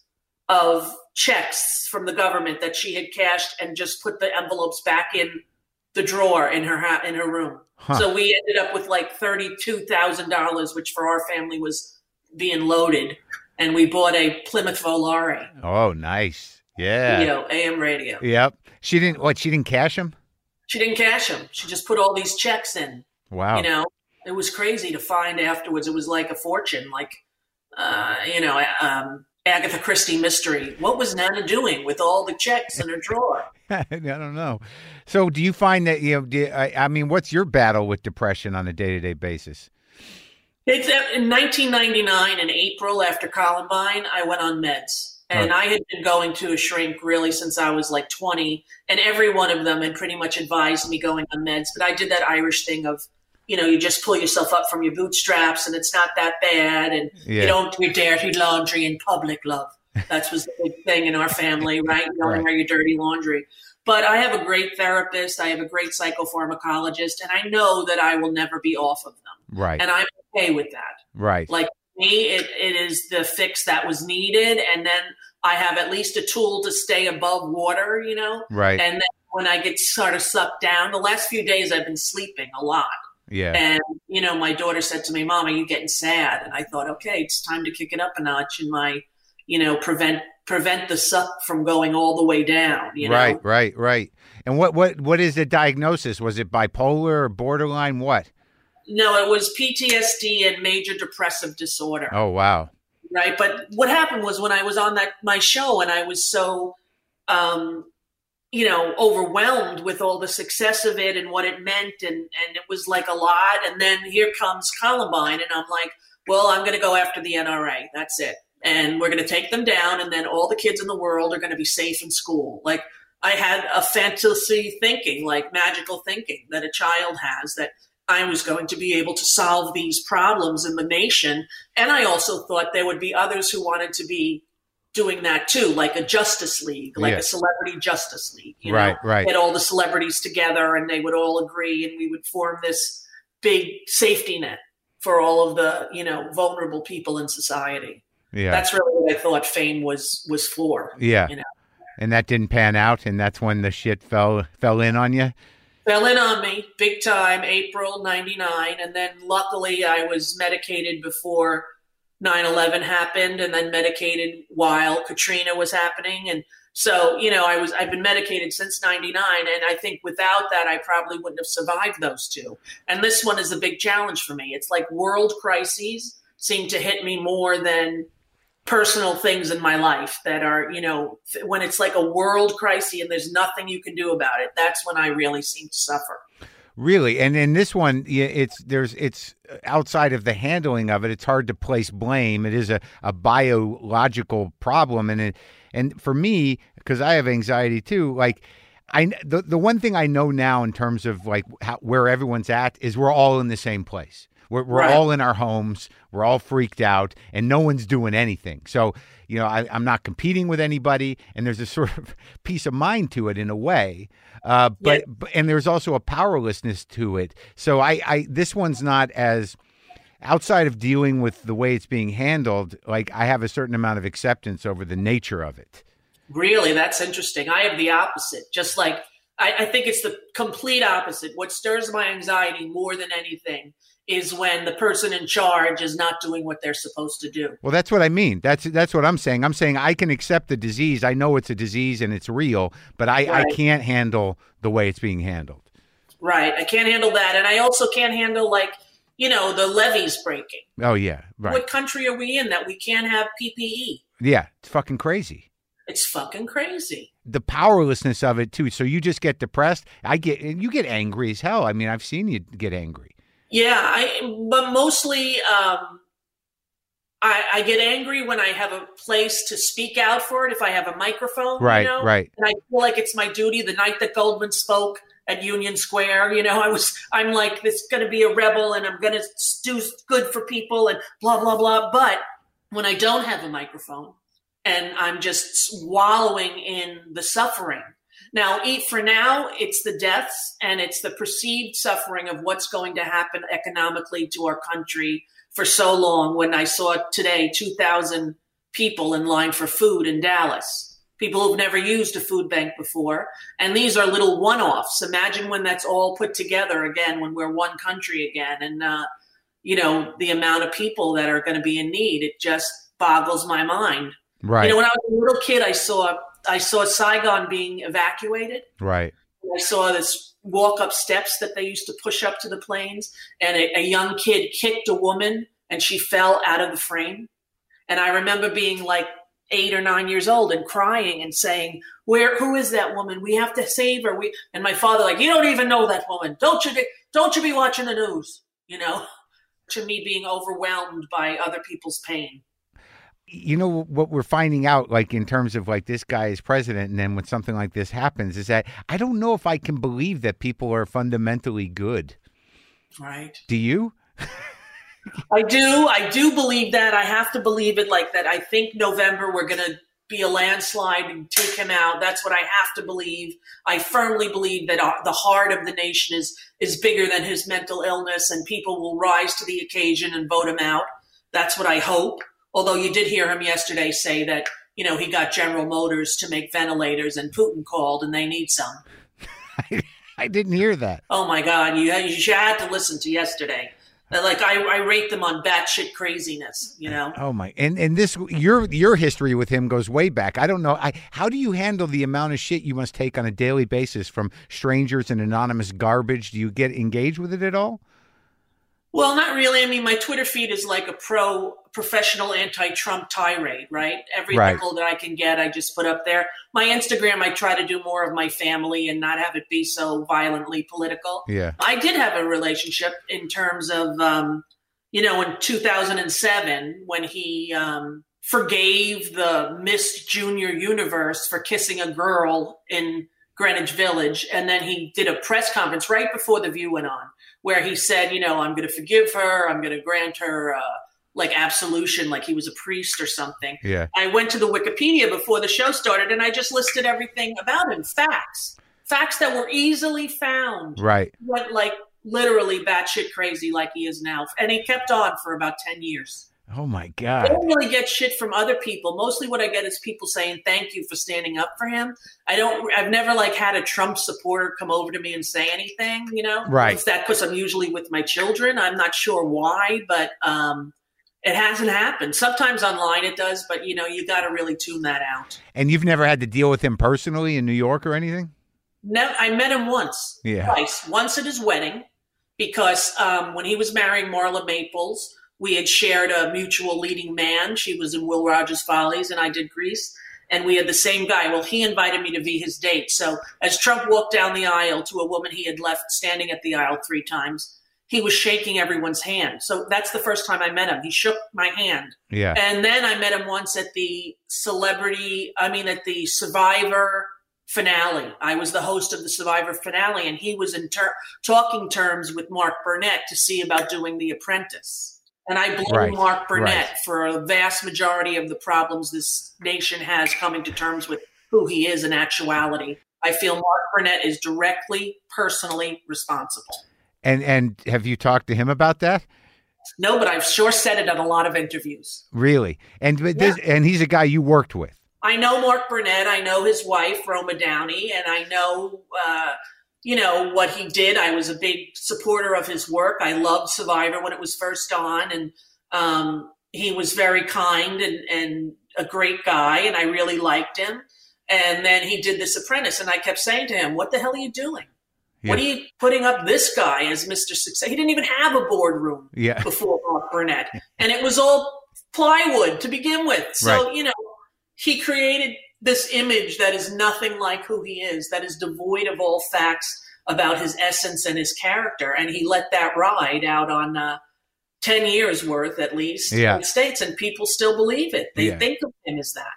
of checks from the government that she had cashed and just put the envelopes back in the drawer in her ha- in her room. Huh. So we ended up with like thirty-two thousand dollars, which for our family was being loaded, and we bought a Plymouth Volare. Oh, nice. Yeah. You know, A M radio. Yep. She didn't. What? She didn't cash them. She didn't cash them. She just put all these checks in. Wow. You know, it was crazy to find afterwards. It was like a fortune, like uh, you know, um, Agatha Christie mystery. What was Nana doing with all the checks in her drawer? I don't know. So, do you find that you know? Do, I, I mean, what's your battle with depression on a day to day basis? It's uh, in nineteen ninety-nine, in April, after Columbine, I went on meds. And Oh. I had been going to a shrink really since I was like twenty. And every one of them had pretty much advised me going on meds. But I did that Irish thing of, you know, you just pull yourself up from your bootstraps and it's not that bad. And Yeah. you don't do your dirty laundry in public, love. That was the big thing in our family, right? You don't Right. wear your dirty laundry. But I have a great therapist. I have a great psychopharmacologist. And I know that I will never be off of them. Right. And I'm okay with that. Right. Like me, it, it is the fix that was needed. And then I have at least a tool to stay above water, you know? Right. And then when I get sort of sucked down, the last few days I've been sleeping a lot. Yeah. And, you know, my daughter said to me, Mom, are you getting sad? And I thought, okay, it's time to kick it up a notch and my, you know, prevent prevent the suck from going all the way down, you know? Right. Right. Right. And what what what is the diagnosis? Was it bipolar or borderline? What? No, it was P T S D and major depressive disorder. Oh wow. Right. But what happened was when I was on that my show and I was so, um, you know, overwhelmed with all the success of it and what it meant. And, and it was like a lot. And then here comes Columbine. And I'm like, well, I'm going to go after the N R A. That's it. And we're going to take them down. And then all the kids in the world are going to be safe in school. Like I had a fantasy thinking, like magical thinking that a child has, that I was going to be able to solve these problems in the nation. And I also thought there would be others who wanted to be doing that too, like a Justice League, like Yeah. a celebrity Justice League. You Right, know? right. Get all the celebrities together and they would all agree and we would form this big safety net for all of the, you know, vulnerable people in society. Yeah. That's really what I thought fame was was for. yeah. You know. And that didn't pan out, and that's when the shit fell fell in on you. Fell in on me big time, April ninety-nine. And then luckily I was medicated before nine eleven happened and then medicated while Katrina was happening. And so, you know, I was, I've been medicated since ninety-nine. And I think without that, I probably wouldn't have survived those two. And this one is a big challenge for me. It's like world crises seem to hit me more than personal things in my life that are, you know, when it's like a world crisis and there's nothing you can do about it, that's when I really seem to suffer. Really, and in this one, yeah, it's there's it's outside of the handling of it. It's hard to place blame. It is a, a biological problem, and it and for me, because I have anxiety too. Like, I the the one thing I know now in terms of like how, where everyone's at is we're all in the same place. We're we're Right. all in our homes. We're all freaked out, and no one's doing anything. So you know, I, I'm not competing with anybody, and there's a sort of peace of mind to it in a way. Uh, but, Yeah. but and there's also a powerlessness to it. So I, I this one's not as outside of dealing with the way it's being handled. Like I have a certain amount of acceptance over the nature of it. Really, that's interesting. I have the opposite. Just like I, I think it's the complete opposite. What stirs my anxiety more than anything is when the person in charge is not doing what they're supposed to do. Well, that's what I mean. That's that's what I'm saying. I'm saying I can accept the disease. I know it's a disease and it's real, but I, I Right. can't handle the way it's being handled. Right. I can't handle that. And I also can't handle, like, you know, the levees breaking. Oh yeah, right. What country are we in that we can't have P P E? Yeah, it's fucking crazy. It's fucking crazy. The powerlessness of it too. So you just get depressed. I get you get angry as hell. I mean, I've seen you get angry. Yeah, I. But mostly, um, I, I get angry when I have a place to speak out for it. If I have a microphone, Right, you know? right. And I feel like it's my duty. The night that Goldman spoke at Union Square, you know, I was. I'm like, this is going to be a rebel, and I'm going to do good for people, and blah blah blah. But when I don't have a microphone, and I'm just wallowing in the suffering. Now, eat for now, it's the deaths and it's the perceived suffering of what's going to happen economically to our country for so long. When I saw today two thousand people in line for food in Dallas, people who've never used a food bank before. And these are little one-offs. Imagine when that's all put together again, when we're one country again. And, uh, you know, the amount of people that are going to be in need, it just boggles my mind. Right. You know, when I was a little kid, I saw I saw Saigon being evacuated. Right. I saw this walk-up steps that they used to push up to the planes, and a, a young kid kicked a woman, and she fell out of the frame. And I remember being like eight or nine years old and crying and saying, "Where? Who is that woman? We have to save her." We and my father like, "You don't even know that woman. Don't you? Don't you be watching the news?" You know, to me being overwhelmed by other people's pain. You know what we're finding out, like in terms of like this guy is president, and then when something like this happens, is that I don't know if I can believe that people are fundamentally good. Right. Do you? I do. I do believe that. I have to believe it like that. I think November we're going to be a landslide and take him out. That's what I have to believe. I firmly believe that our, the heart of the nation is is bigger than his mental illness, and people will rise to the occasion and vote him out. That's what I hope. Although you did hear him yesterday say that, you know, he got General Motors to make ventilators and Putin called and they need some. I, I didn't hear that. Oh, my God. You, you had to listen to yesterday. Like, I, I rate them on batshit craziness, you know? Oh, my. And and this, your your history with him goes way back. I don't know. I How do you handle the amount of shit you must take on a daily basis from strangers and anonymous garbage? Do you get engaged with it at all? Well, not really. I mean, my Twitter feed is like a pro professional anti-Trump tirade, right? Every Right. nickel that I can get, I just put up there. My Instagram, I try to do more of my family and not have it be so violently political. Yeah. I did have a relationship in terms of, um, you know, in two thousand seven when he um, forgave the Miss Junior Universe for kissing a girl in Greenwich Village. And then he did a press conference right before The View went on, where he said, you know, I'm going to forgive her. I'm going to grant her uh, like absolution, like he was a priest or something. Yeah. I went to the Wikipedia before the show started and I just listed everything about him. Facts, facts that were easily found. Right. Went like literally batshit crazy like he is now. And he kept on for about ten years. Oh, my I God. don't really get shit from other people. Mostly what I get is people saying thank you for standing up for him. I don't, I've never like had a Trump supporter come over to me and say anything, you know? Right. Is that because I'm usually with my children? I'm not sure why, but um, it hasn't happened. Sometimes online it does, but you know, you got to really tune that out. And you've never had to deal with him personally in New York or anything? No, I met him once, Yeah. twice. Once at his wedding, because um, when he was marrying Marla Maples, we had shared a mutual leading man. She was in Will Rogers Follies, and I did Grease. and we had the same guy. Well, he invited me to be his date. So as Trump walked down the aisle to a woman he had left standing at the aisle three times, he was shaking everyone's hand. So that's the first time I met him. He shook my hand. Yeah. And then I met him once at the celebrity, I mean, at the Survivor finale. I was the host of the Survivor finale, and he was in ter- talking terms with Mark Burnett to see about doing The Apprentice. And I blame Right, Mark Burnett right. for a vast majority of the problems this nation has coming to terms with who he is in actuality. I feel Mark Burnett is directly, personally responsible. And and have you talked to him about that? No, but I've sure said it on a lot of interviews. Really? And but this, and he's a guy you worked with. I know Mark Burnett. I know his wife, Roma Downey, and I know, uh, you know, what he did. I was a big supporter of his work. I loved Survivor when it was first on, and um, he was very kind and, and a great guy, and I really liked him. And then he did this Apprentice, and I kept saying to him, what the hell are you doing? Yeah. What are you putting up this guy as Mister Success? He didn't even have a boardroom Yeah. before Mark Burnett. And it was all plywood to begin with. So, Right. you know, he created this image that is nothing like who he is, that is devoid of all facts about his essence and his character. And he let that ride out on uh, ten years worth, at least, Yeah. in the States. And people still believe it. They Yeah. think of him as that.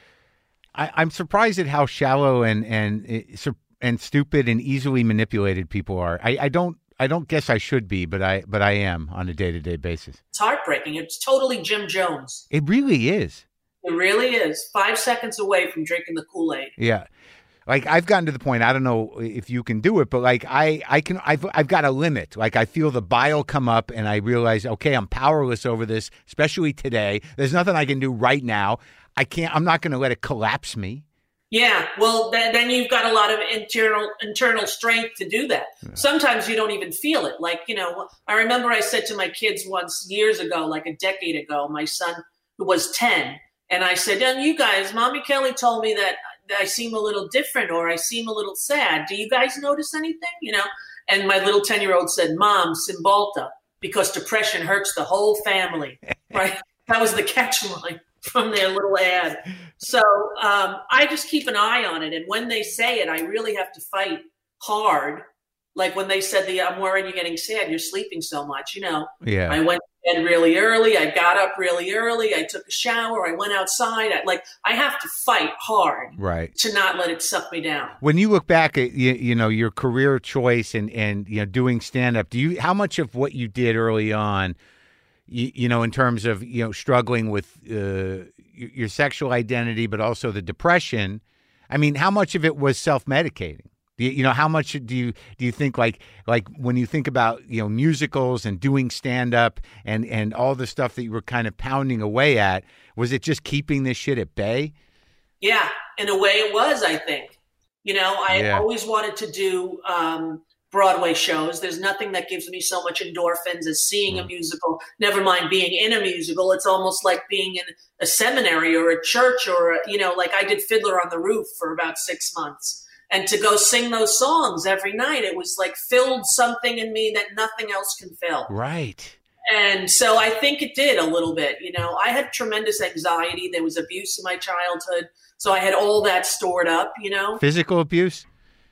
I, I'm surprised at how shallow and and uh, sur- and stupid and easily manipulated people are. I, I don't I don't guess I should be, but I but I am on a day to day basis. It's heartbreaking. It's totally Jim Jones. It really is. It really is. Five seconds away from drinking the Kool-Aid. Yeah. Like I've gotten to the point, I don't know if you can do it, but like I, I can, I've, I've got a limit. Like I feel the bile come up and I realize, okay, I'm powerless over this, especially today. There's nothing I can do right now. I can't, I'm not going to let it collapse me. Yeah, well, th- then you've got a lot of internal internal strength to do that. Yeah. Sometimes you don't even feel it. Like, you know, I remember I said to my kids once years ago, like a decade ago, my son who was ten, and I said, and you guys, Mommy Kelly told me that I seem a little different or I seem a little sad. Do you guys notice anything? You know? And my little ten-year-old said, Mom, Cymbalta, because depression hurts the whole family, right? That was the catchline from their little ad. So um, I just keep an eye on it. And when they say it, I really have to fight hard. Like when they said, the I'm worried you're getting sad, you're sleeping so much, you know. Yeah. I went to bed really early. I got up really early. I took a shower. I went outside. I, like I have to fight hard right. to not let it suck me down. When you look back at, you, you know, your career choice and, and you know, doing stand-up, do you, how much of what you did early on, You, you know, in terms of, you know, struggling with uh, your sexual identity, but also the depression, I mean, how much of it was self-medicating? Do you, you know, how much do you do you think like like when you think about, you know, musicals and doing stand-up and, and all the stuff that you were kind of pounding away at, was it just keeping this shit at bay? Yeah, in a way it was, I think. You know, I Yeah. always wanted to do um, Broadway shows. There's nothing that gives me so much endorphins as seeing a musical, never mind being in a musical. It's almost like being in a seminary or a church or, a, you know, like I did Fiddler on the Roof for about six months. And to go sing those songs every night, it was like filled something in me that nothing else can fill. Right. And so I think it did a little bit. You know, I had tremendous anxiety. There was abuse in my childhood. So I had all that stored up, you know. Physical abuse?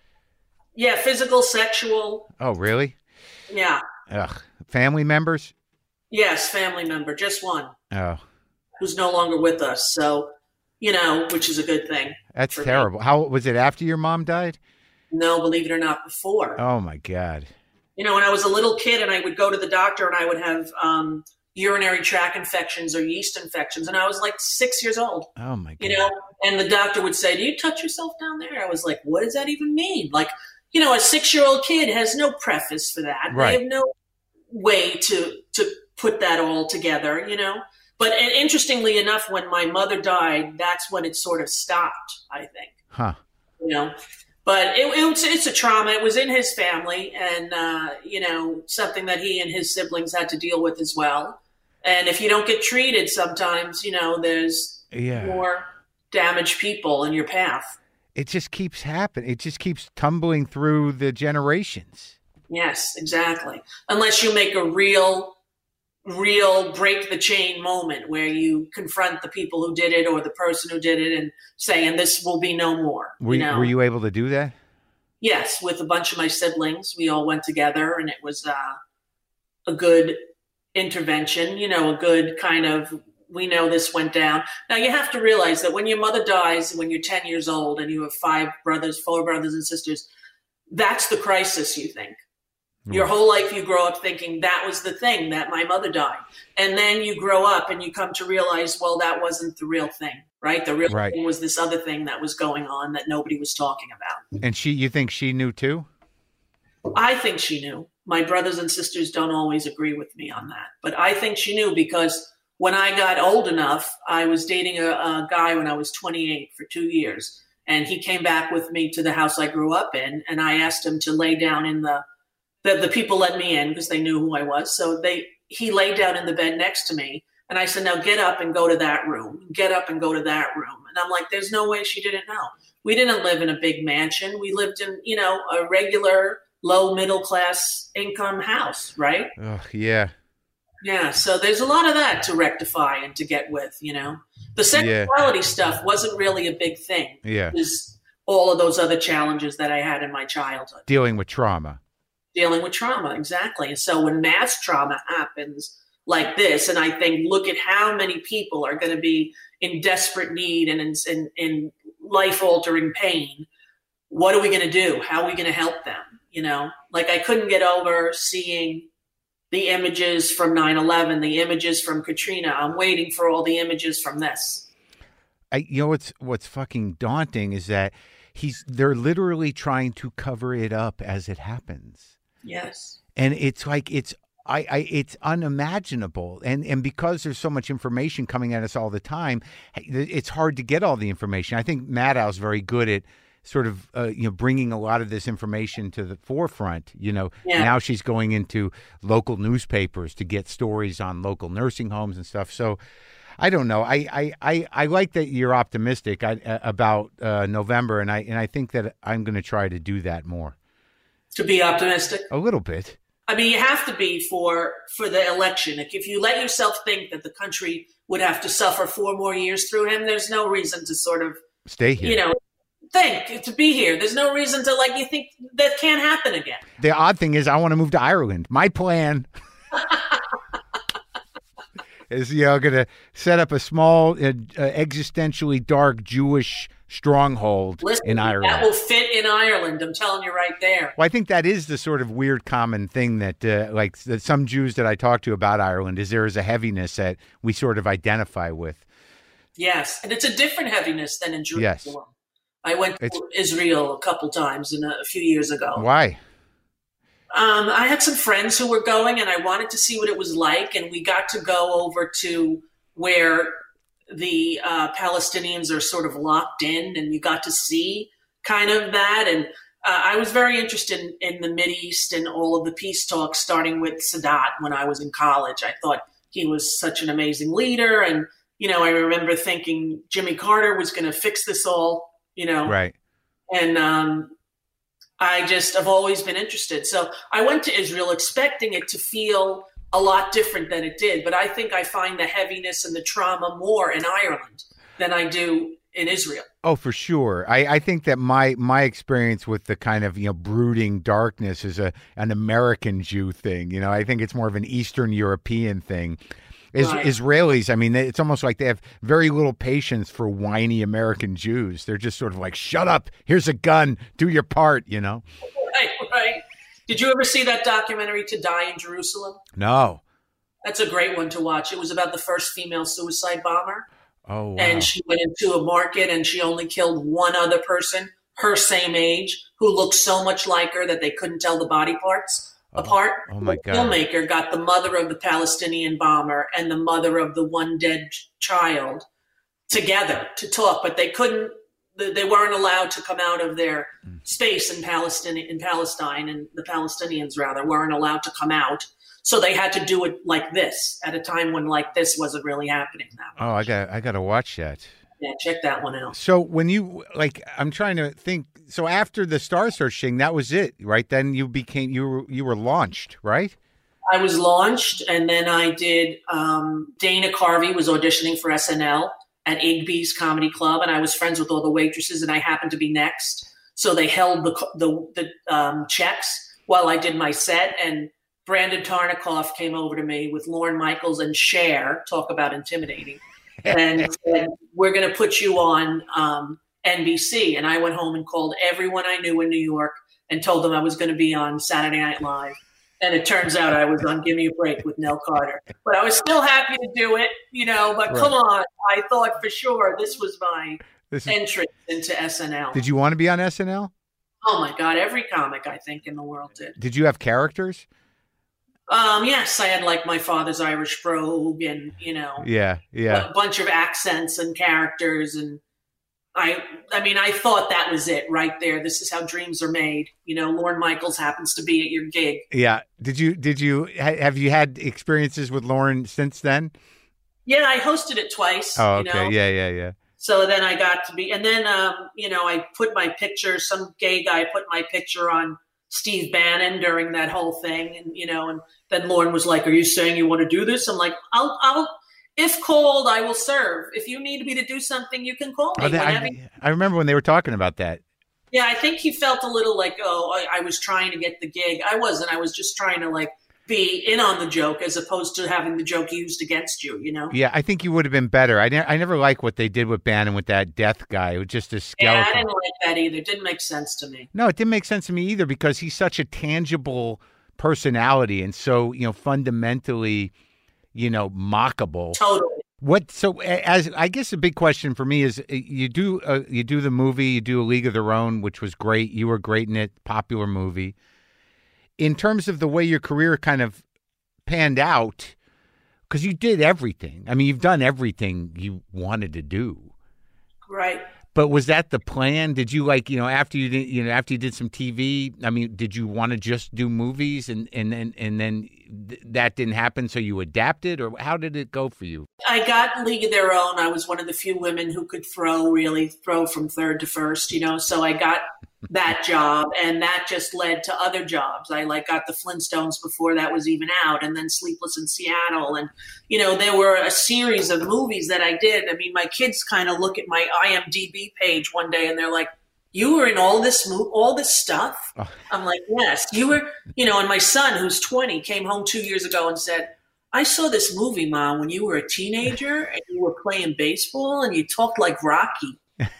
Yeah, physical, sexual. Oh, really? Yeah. Ugh. Family members? Yes, family member, just one, Oh, who's no longer with us. So, you know, which is a good thing. that's for terrible. me. How was it after your mom died? No, believe it or not, before. Oh, my God. You know, when I was a little kid and I would go to the doctor and I would have um, urinary tract infections or yeast infections. And I was like six years old, Oh, my God. you know, and the doctor would say, do you touch yourself down there? I was like, what does that even mean? Like, you know, a six-year-old kid has no preface for that. Right. They have no way to to put that all together, you know. But and interestingly enough, when my mother died, that's when it sort of stopped, I think. Huh. You know, but it, it was, it's a trauma. It was in his family and, uh, you know, something that he and his siblings had to deal with as well. And if you don't get treated, sometimes, you know, there's Yeah. more damaged people in your path. It just keeps happening. It just keeps tumbling through the generations. Yes, exactly. Unless you make a real real break the chain moment where you confront the people who did it or the person who did it and say, and this will be no more. Were you, know? were you able to do that? Yes, with a bunch of my siblings. We all went together, and it was uh, a good intervention, you know, a good kind of, we know this went down. Now, you have to realize that when your mother dies, when you're ten years old and you have five brothers, four brothers and sisters, that's the crisis, you think. Your whole life you grow up thinking that was the thing, that my mother died. And then you grow up and you come to realize, well, that wasn't the real thing, right? The real right. thing was this other thing that was going on that nobody was talking about. And she, you think she knew too? I think she knew. My brothers and sisters don't always agree with me on that. But I think she knew because when I got old enough, I was dating a, a guy when I was twenty-eight for two years. And he came back with me to the house I grew up in. And I asked him to lay down in the The, the people let me in because they knew who I was. So they he laid down in the bed next to me. And I said, now get up and go to that room. Get up and go to that room. And I'm like, there's no way she didn't know. We didn't live in a big mansion. We lived in, you know, a regular low middle class income house, right? Oh, yeah. Yeah. So there's a lot of that to rectify and to get with, you know. The sexuality yeah. stuff wasn't really a big thing. Yeah. It was all of those other challenges that I had in my childhood. Dealing with trauma. Dealing with trauma, exactly. And so when mass trauma happens like this, and I think, look at how many people are going to be in desperate need and in, in, in life-altering pain. What are we going to do? How are we going to help them? You know, like I couldn't get over seeing the images from nine eleven, the images from Katrina. I'm waiting for all the images from this. I, you know, what's what's fucking daunting is that he's they're literally trying to cover it up as it happens. Yes. And it's like, it's, I, I, it's unimaginable. And, and because there's so much information coming at us all the time, it's hard to get all the information. I think Maddow's very good at sort of, uh, you know, bringing a lot of this information to the forefront. You know, yeah. Now she's going into local newspapers to get stories on local nursing homes and stuff. So I don't know. I, I, I, I like that you're optimistic I, uh, about uh, November. And I, and I think that I'm going to try to do that more. To be optimistic? A little bit. I mean, you have to be for for the election. If you let yourself think that the country would have to suffer four more years through him, there's no reason to sort of stay here. You know, think to be here. There's no reason to like you think that can't happen again. The odd thing is, I want to move to Ireland. My plan is, you know, going to set up a small, uh, uh, existentially dark Jewish stronghold Listen, in Ireland. That will fit in Ireland. I'm telling you right there. Well, I think that is the sort of weird common thing that, uh, like, that some Jews that I talk to about Ireland is there is a heaviness that we sort of identify with. Yes, and it's a different heaviness than in Jerusalem. Yes. I went to it's, Israel a couple times in a, a few years ago. Why? Um, I had some friends who were going, and I wanted to see what it was like, and we got to go over to where the uh, Palestinians are sort of locked in, and you got to see kind of that. And uh, I was very interested in, in the Mideast and all of the peace talks, starting with Sadat when I was in college. I thought he was such an amazing leader. And, you know, I remember thinking Jimmy Carter was going to fix this all, you know. Right. And um, I just have always been interested. So I went to Israel expecting it to feel a lot different than it did. But I think I find the heaviness and the trauma more in Ireland than I do in Israel. Oh, for sure. I, I think that my my experience with the kind of, you know, brooding darkness is a an American Jew thing. You know, I think it's more of an Eastern European thing. Is, right. Israelis, I mean, it's almost like they have very little patience for whiny American Jews. They're just sort of like, shut up, here's a gun, do your part, you know? Right, right. Did you ever see that documentary To Die in Jerusalem? No. That's a great one to watch. It was about the first female suicide bomber. Oh, wow. And she went into a market and she only killed one other person, her same age, who looked so much like her that they couldn't tell the body parts oh, apart. Oh, my God. The filmmaker got the mother of the Palestinian bomber and the mother of the one dead child together to talk, but they couldn't. They weren't allowed to come out of their space in Palestine, in Palestine, and the Palestinians rather weren't allowed to come out. So they had to do it like this at a time when like this wasn't really happening now. Oh, I got I got to watch that. Yeah, check that one out. So when you like, I'm trying to think. So after the Star Search thing, that was it, right? Then you became you were you were launched, right? I was launched, and then I did, um, Dana Carvey was auditioning for S N L at Igby's Comedy Club, and I was friends with all the waitresses, and I happened to be next. So they held the the, the um, checks while I did my set, and Brandon Tarnikoff came over to me with Lorne Michaels and Cher, talk about intimidating, and said, we're going to put you on um, N B C. And I went home and called everyone I knew in New York and told them I was going to be on Saturday Night Live. And it turns out I was on Give Me a Break with Nell Carter. But I was still happy to do it, you know, but right. Come on. I thought for sure this was my this is... entrance into S N L. Did you want to be on S N L? Oh, my God. Every comic, I think, in the world did. Did you have characters? Um, yes, I had like My Father's Irish Brogue and, you know, yeah, yeah, a bunch of accents and characters. And I, I mean, I thought that was it right there. This is how dreams are made. You know, Lorne Michaels happens to be at your gig. Yeah. Did you, did you, have you had experiences with Lorne since then? Yeah, I hosted it twice. Oh, okay. You know? Yeah, yeah, yeah. So then I got to be, and then, um, you know, I put my picture, some gay guy put my picture on Steve Bannon during that whole thing. And, you know, and then Lorne was like, are you saying you want to do this? I'm like, I'll, I'll, if called, I will serve. If you need me to do something, you can call me. Oh, that, I, I remember when they were talking about that. Yeah, I think he felt a little like, oh, I, I was trying to get the gig. I wasn't. I was just trying to like be in on the joke as opposed to having the joke used against you, you know? Yeah, I think you would have been better. I, ne- I never liked what they did with Bannon with that death guy. It was just a skeleton. Yeah, I didn't like that either. It didn't make sense to me. No, it didn't make sense to me either because he's such a tangible personality and so, you know, fundamentally, you know, mockable. Totally. What so as I guess a big question for me is you do uh, you do the movie, you do A League of Their Own, which was great. You were great in it, popular movie. In terms of the way your career kind of panned out, because you did everything. I mean, you've done everything you wanted to do. Right. But was that the plan? Did you like, you know, after you did, you know, after you did some T V, I mean, did you want to just do movies and, and, and, and then th- that didn't happen, so you adapted? Or how did it go for you? I got League of Their Own. I was one of the few women who could throw, really throw from third to first, you know, so I got that job, and that just led to other jobs. I like got the Flintstones before that was even out, and then Sleepless in Seattle. And, you know, there were a series of movies that I did. I mean, my kids kind of look at my I M D B page one day and they're like, you were in all this mo- all this stuff? Oh. I'm like, yes, you were, you know, and my son, who's twenty, came home two years ago and said, I saw this movie, Mom, when you were a teenager and you were playing baseball and you talked like Rocky.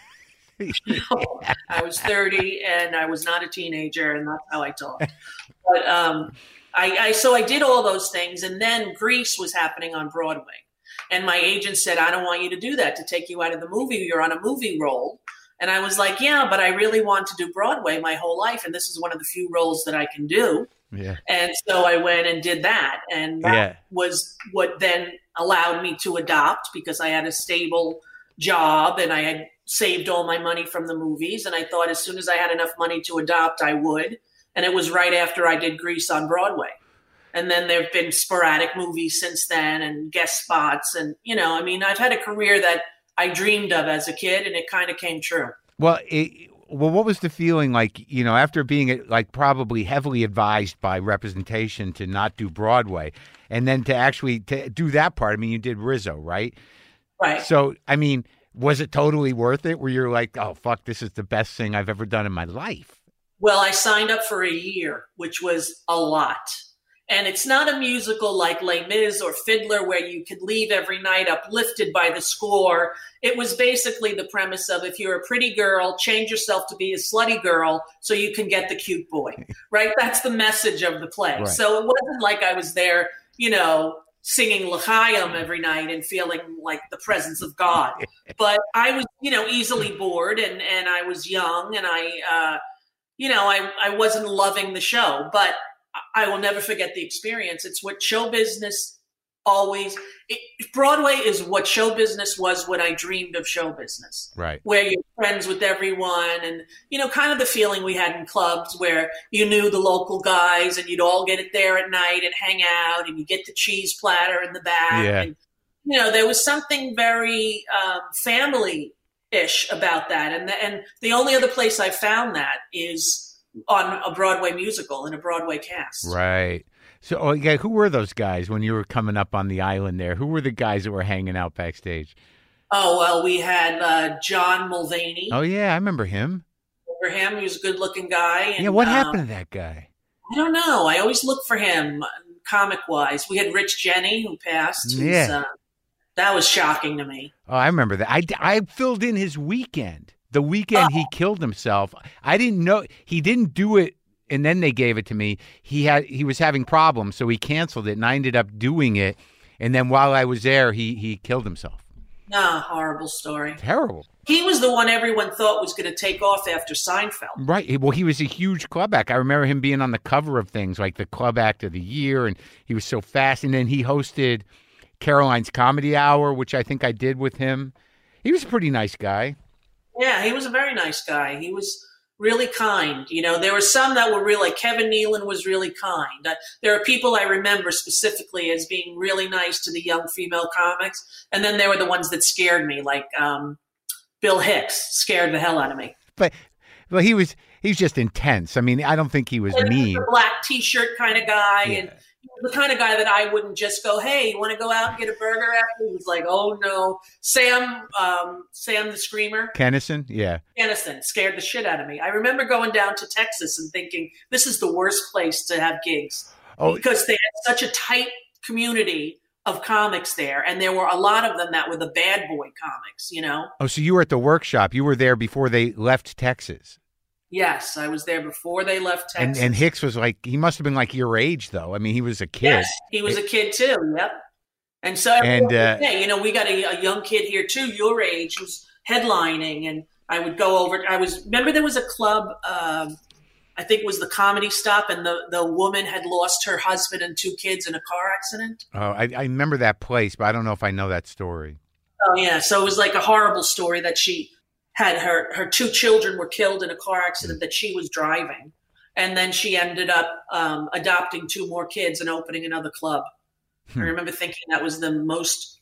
You know, I was thirty and I was not a teenager, and that's how I talked. But um, I, I so I did all those things, and then Grease was happening on Broadway, and my agent said, "I don't want you to do that to take you out of the movie. You're on a movie role." And I was like, "Yeah, but I really want to do Broadway my whole life, and this is one of the few roles that I can do." Yeah. And so I went and did that, and that yeah. was what then allowed me to adopt, because I had a stable job and I had saved all my money from the movies. And I thought as soon as I had enough money to adopt, I would. And it was right after I did Grease on Broadway. And then there've been sporadic movies since then and guest spots. And, you know, I mean, I've had a career that I dreamed of as a kid, and it kind of came true. Well, it, well, what was the feeling like, you know, after being like probably heavily advised by representation to not do Broadway and then to actually to do that part? I mean, you did Rizzo, right? Right. So, I mean, was it totally worth it? Where you're like, oh, fuck, this is the best thing I've ever done in my life? Well, I signed up for a year, which was a lot. And it's not a musical like Les Mis or Fiddler where you could leave every night uplifted by the score. It was basically the premise of, if you're a pretty girl, change yourself to be a slutty girl so you can get the cute boy, right? That's the message of the play. Right. So it wasn't like I was there, you know, singing L'chaim every night and feeling like the presence of God. But I was, you know, easily bored, and, and I was young, and I, uh, you know, I, I wasn't loving the show, but I will never forget the experience. It's what show business always, it, Broadway is what show business was when I dreamed of show business. Right. Where you're friends with everyone, and, you know, kind of the feeling we had in clubs where you knew the local guys and you'd all get it there at night and hang out, and you get the cheese platter in the back. Yeah. And, you know, there was something very um, family-ish about that. And the, and the only other place I found that is on a Broadway musical in a Broadway cast. Right. So, oh, yeah, who were those guys when you were coming up on the island there? Who were the guys that were hanging out backstage? Oh, well, we had uh, John Mulvaney. Oh, yeah, I remember him. For him, he was a good-looking guy. And, yeah, what uh, happened to that guy? I don't know. I always look for him, comic-wise. We had Rich Jenny, who passed. Yeah. Uh, that was shocking to me. Oh, I remember that. I, I filled in his weekend. The weekend Oh. he killed himself. I didn't know. He didn't do it, and then they gave it to me. He had he was having problems, so he canceled it, and I ended up doing it. And then while I was there, he he killed himself. No, horrible story. Terrible. He was the one everyone thought was going to take off after Seinfeld. Right. Well, he was a huge club act. I remember him being on the cover of things like the Club Act of the Year, and he was so fast. And then he hosted Caroline's Comedy Hour, which I think I did with him. He was a pretty nice guy. Yeah, he was a very nice guy. He was really kind. You know, there were some that were really, like Kevin Nealon was really kind. Uh, there are people I remember specifically as being really nice to the young female comics. And then there were the ones that scared me, like um, Bill Hicks scared the hell out of me. But well, he was he was just intense. I mean, I don't think he was And he mean. was a black T-shirt kind of guy. Yeah. And he was the kind of guy that I wouldn't just go, hey, you want to go out and get a burger after? He was like, oh, no. Sam, um, Sam the Screamer. Kennison, yeah. Kennison scared the shit out of me. I remember going down to Texas and thinking, this is the worst place to have gigs. Oh, Because they had such a tight community of comics there. And there were a lot of them that were the bad boy comics, you know? oh, so you were at the workshop. You were there before they left Texas. Yes, I was there before they left And Texas. and Hicks was like, he must have been like your age, though. I mean, he was a kid. Yes, he was a kid too. Yep. And so, And, uh, yeah, you know, we got a, a young kid here too, your age, who's headlining, and I would go over. I was remember there was a club. Um, I think it was the Comedy Stop, and the the woman had lost her husband and two kids in a car accident. Oh, I, I remember that place, but I don't know if I know that story. Oh yeah, so it was like a horrible story that she had her her two children were killed in a car accident that she was driving, and then she ended up um, adopting two more kids and opening another club. I remember thinking that was the most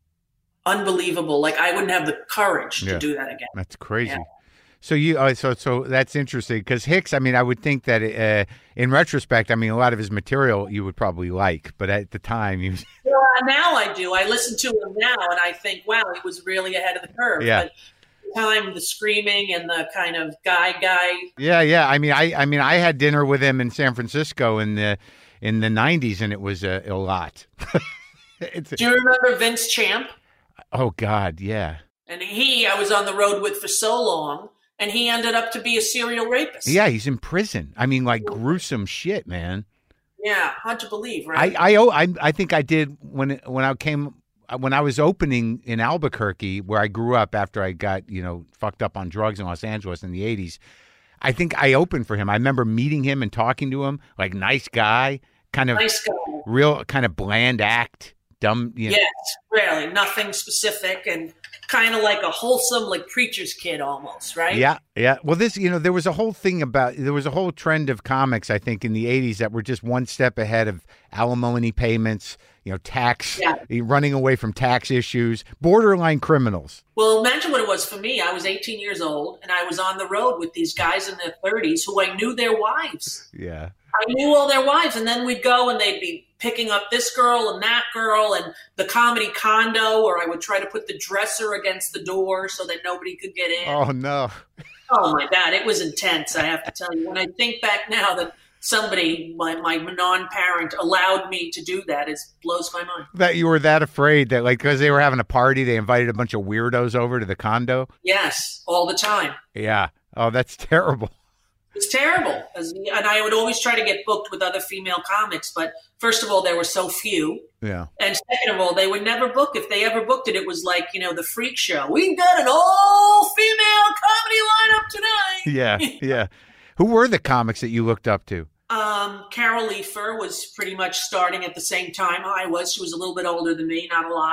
unbelievable. Like I wouldn't have the courage Yeah. to do that again. That's crazy. Yeah. So you, uh, so so that's interesting because Hicks. I mean, I would think that uh, in retrospect, I mean, a lot of his material you would probably like, but at the time, he was. Yeah, now I do. I listen to him now, and I think, wow, he was really ahead of the curve. Yeah. But at the time, the screaming and the kind of guy guy. Yeah, yeah. I mean, I, I mean, I had dinner with him in San Francisco in the in the nineties, and it was a, a lot. it's a, Do you remember Vince Champ? oh God, yeah, And he, I was on the road with for so long, and he ended up to be a serial rapist. yeah. He's in prison. I mean, like gruesome shit, man. Yeah, hard to believe, right? I, I, oh, I, I think I did when when I came when I was opening in Albuquerque, where I grew up after I got you know fucked up on drugs in Los Angeles in the eighties. I think I opened for him. I remember meeting him and talking to him, like nice guy, kind of nice guy. real, kind of bland act, dumb. You know. Yes, really, nothing specific, and kind of like a wholesome, like preacher's kid almost, right? Yeah, yeah. Well, this, you know, there was a whole thing about, there was a whole trend of comics, I think, in the eighties that were just one step ahead of alimony payments, you know, tax, Yeah. running away from tax issues, borderline criminals. Well, imagine what it was for me. I was eighteen years old, and I was on the road with these guys in their thirties who I knew their wives. Yeah. I knew all their wives, and then we'd go and they'd be picking up this girl and that girl and the comedy condo, or I would try to put the dresser against the door so that nobody could get in. Oh, no. Oh, my God. It was intense, I have to tell you. When I think back now that somebody, my, my non-parent, allowed me to do that, it blows my mind. That you were that afraid that, like, because they were having a party, they invited a bunch of weirdos over to the condo? Yes, all the time. Yeah. Oh, that's terrible. It's terrible. As- And I would always try to get booked with other female comics, but first of all, there were so few. Yeah. And second of all, they would never book. If they ever booked it, it was like, you know, the freak show. We got an all-female comedy lineup tonight. Yeah. Yeah. Who were the comics that you looked up to? Um, Carol Leifer was pretty much starting at the same time I was. She was a little bit older than me, not a lot.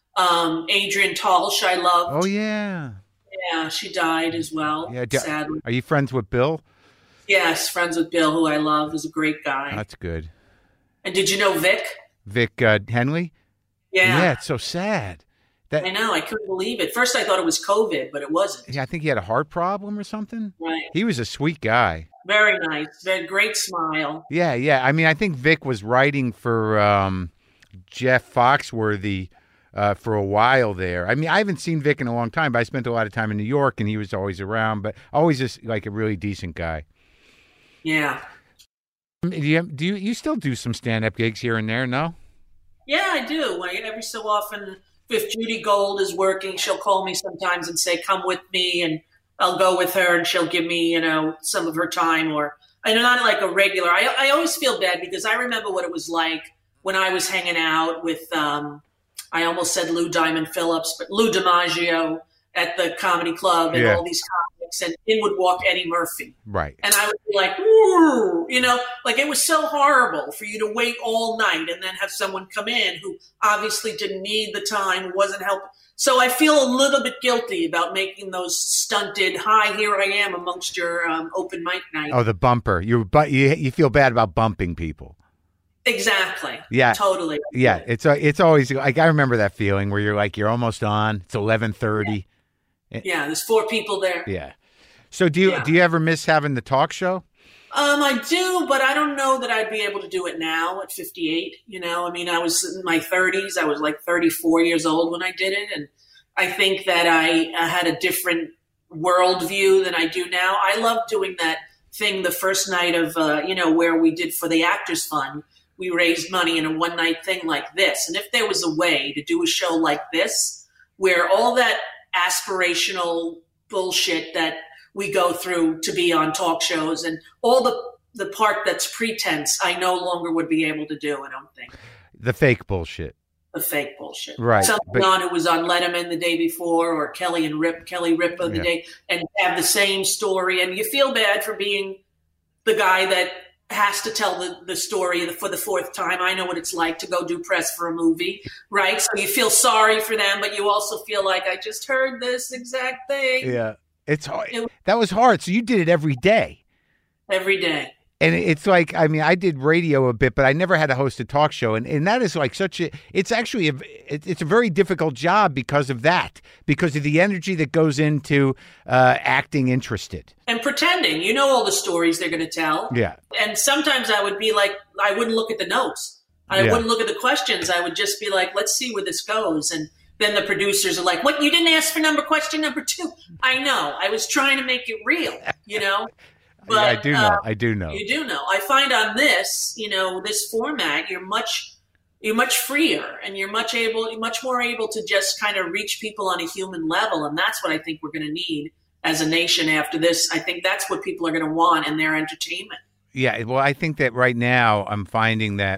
Um, Adrian Talsh, I loved. Oh, yeah. Yeah, she died as well, Yeah, d- sadly. Are you friends with Bill? Yes, friends with Bill, who I love, is a great guy. That's good. And did you know Vic? Vic uh, Henley? Yeah. Yeah, it's so sad. That I know. I couldn't believe it. First, I thought it was COVID, but it wasn't. yeah, I think he had a heart problem or something. Right. He was a sweet guy. Very nice. Very great smile. Yeah, yeah. I mean, I think Vic was writing for um, Jeff Foxworthy uh, for a while there. I mean, I haven't seen Vic in a long time, but I spent a lot of time in New York, and he was always around, but always just like a really decent guy. Yeah. Do you do you, you still do some stand-up gigs here and there? No. Yeah, I do. I, every so often, if Judy Gold is working, she'll call me sometimes and say, "Come with me," and I'll go with her, and she'll give me, you know, some of her time. Or I'm not like a regular. I I always feel bad because I remember what it was like when I was hanging out with. Um, I almost said Lou Diamond Phillips, but Lou DiMaggio at the comedy club, and Yeah. all these comics, and in would walk Eddie Murphy. Right. And I would be like, "Ooh," you know, like it was so horrible for you to wait all night and then have someone come in who obviously didn't need the time, wasn't helping. So I feel a little bit guilty about making those stunted, "Hi, here I am" amongst your um, open mic night. Oh, the bumper. You but you you feel bad about bumping people. Exactly. Yeah. Totally. Yeah, it's a, it's always like I remember that feeling where you're like you're almost on. It's eleven thirty. Yeah, there's four people there. Yeah. So do you Yeah. do you ever miss having the talk show? Um, I do, but I don't know that I'd be able to do it now at fifty-eight. You know, I mean, I was in my thirties. I was like thirty-four years old when I did it. And I think that I, I had a different worldview than I do now. I love doing that thing the first night of, uh, you know, where we did for the Actors Fund. We raised money in a one night thing like this. And if there was a way to do a show like this, where all that aspirational bullshit that we go through to be on talk shows and all the the part that's pretense, I no longer would be able to do. I don't think The fake bullshit. the fake bullshit. Right, Someone but- on who was on Letterman the day before, or Kelly and Rip, Kelly Ripa the Yeah. day, and have the same story, and you feel bad for being the guy that has to tell the, the story for the fourth time. I know what it's like to go do press for a movie, right? So you feel sorry for them, but you also feel like, I just heard this exact thing Yeah. It's hard. It- That was hard. So you did it every day. every day. And it's like, I mean, I did radio a bit, but I never had to host a talk show. And, and that is like such a, it's actually, a, it, it's a very difficult job because of that, because of the energy that goes into uh, acting interested. And pretending, you know all the stories they're going to tell. Yeah. And sometimes I would be like, I wouldn't look at the notes. I Yeah. wouldn't look at the questions. I would just be like, let's see where this goes. And then the producers are like, what, you didn't ask for number question number two? I know. I was trying to make it real, you know? But, yeah, I do know. uh, I do know. You do know. I find on this, you know, this format, you're much you're much freer, and you're much able, you're much more able to just kind of reach people on a human level, and that's what I think we're going to need as a nation after this. I think that's what people are going to want in their entertainment. Yeah, well, I think that right now I'm finding that,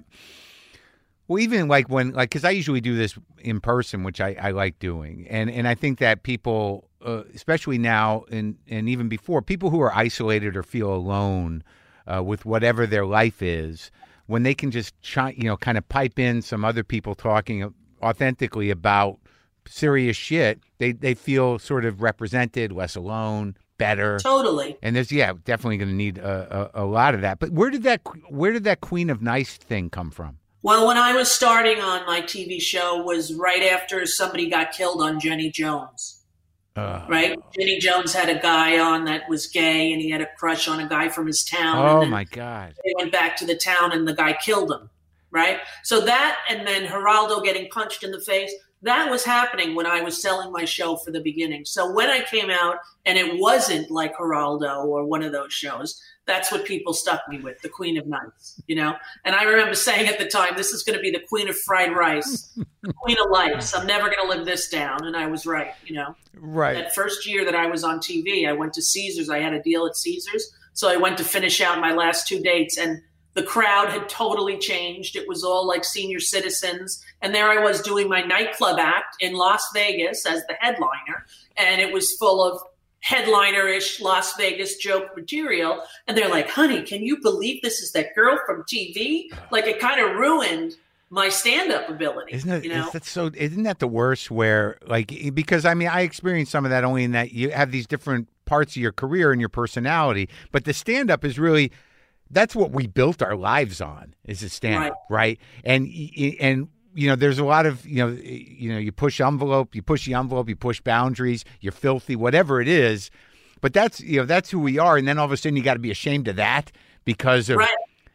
well, even like when, like, because I usually do this in person, which I, I like doing, and and I think that people, uh, especially now and and even before, people who are isolated or feel alone uh, with whatever their life is, when they can just try, you know, kind of pipe in some other people talking authentically about serious shit, they they feel sort of represented, less alone, better. Totally. And there's, yeah, definitely going to need a, a, a lot of that. But where did that where did that Queen of Nice thing come from? Well, when I was starting on my T V show was right after somebody got killed on Jenny Jones, Uh, right? Jenny Jones had a guy on that was gay, and he had a crush on a guy from his town. Oh, and then my God. they went back to the town, and the guy killed him, right? So that, and then Geraldo getting punched in the face, that was happening when I was selling my show for the beginning. So when I came out and it wasn't like Geraldo or one of those shows, that's what people stuck me with, the Queen of Nights, you know? And I remember saying at the time, this is going to be the Queen of Fried Rice, the Queen of Lights. I'm never going to live this down. And I was right, you know? Right. That first year that I was on T V, I went to Caesars. I had a deal at Caesars. So I went to finish out my last two dates, and the crowd had totally changed. It was all like senior citizens. And there I was doing my nightclub act in Las Vegas as the headliner. And it was full of headliner-ish Las Vegas joke material. And they're like, honey, can you believe this is that girl from T V? Like, it kind of ruined my stand-up ability. Isn't it? You know? Is that so? Isn't that the worst? Where like because I mean I experienced some of that only in that you have these different parts of your career and your personality, but the stand up is really that's what we built our lives on is a stand up, right. right? And y- and you know there's a lot of you know you know you push envelope, you push the envelope, you push boundaries, you're filthy, whatever it is. But that's, you know, that's who we are. And then all of a sudden you got to be ashamed of that because of, Right.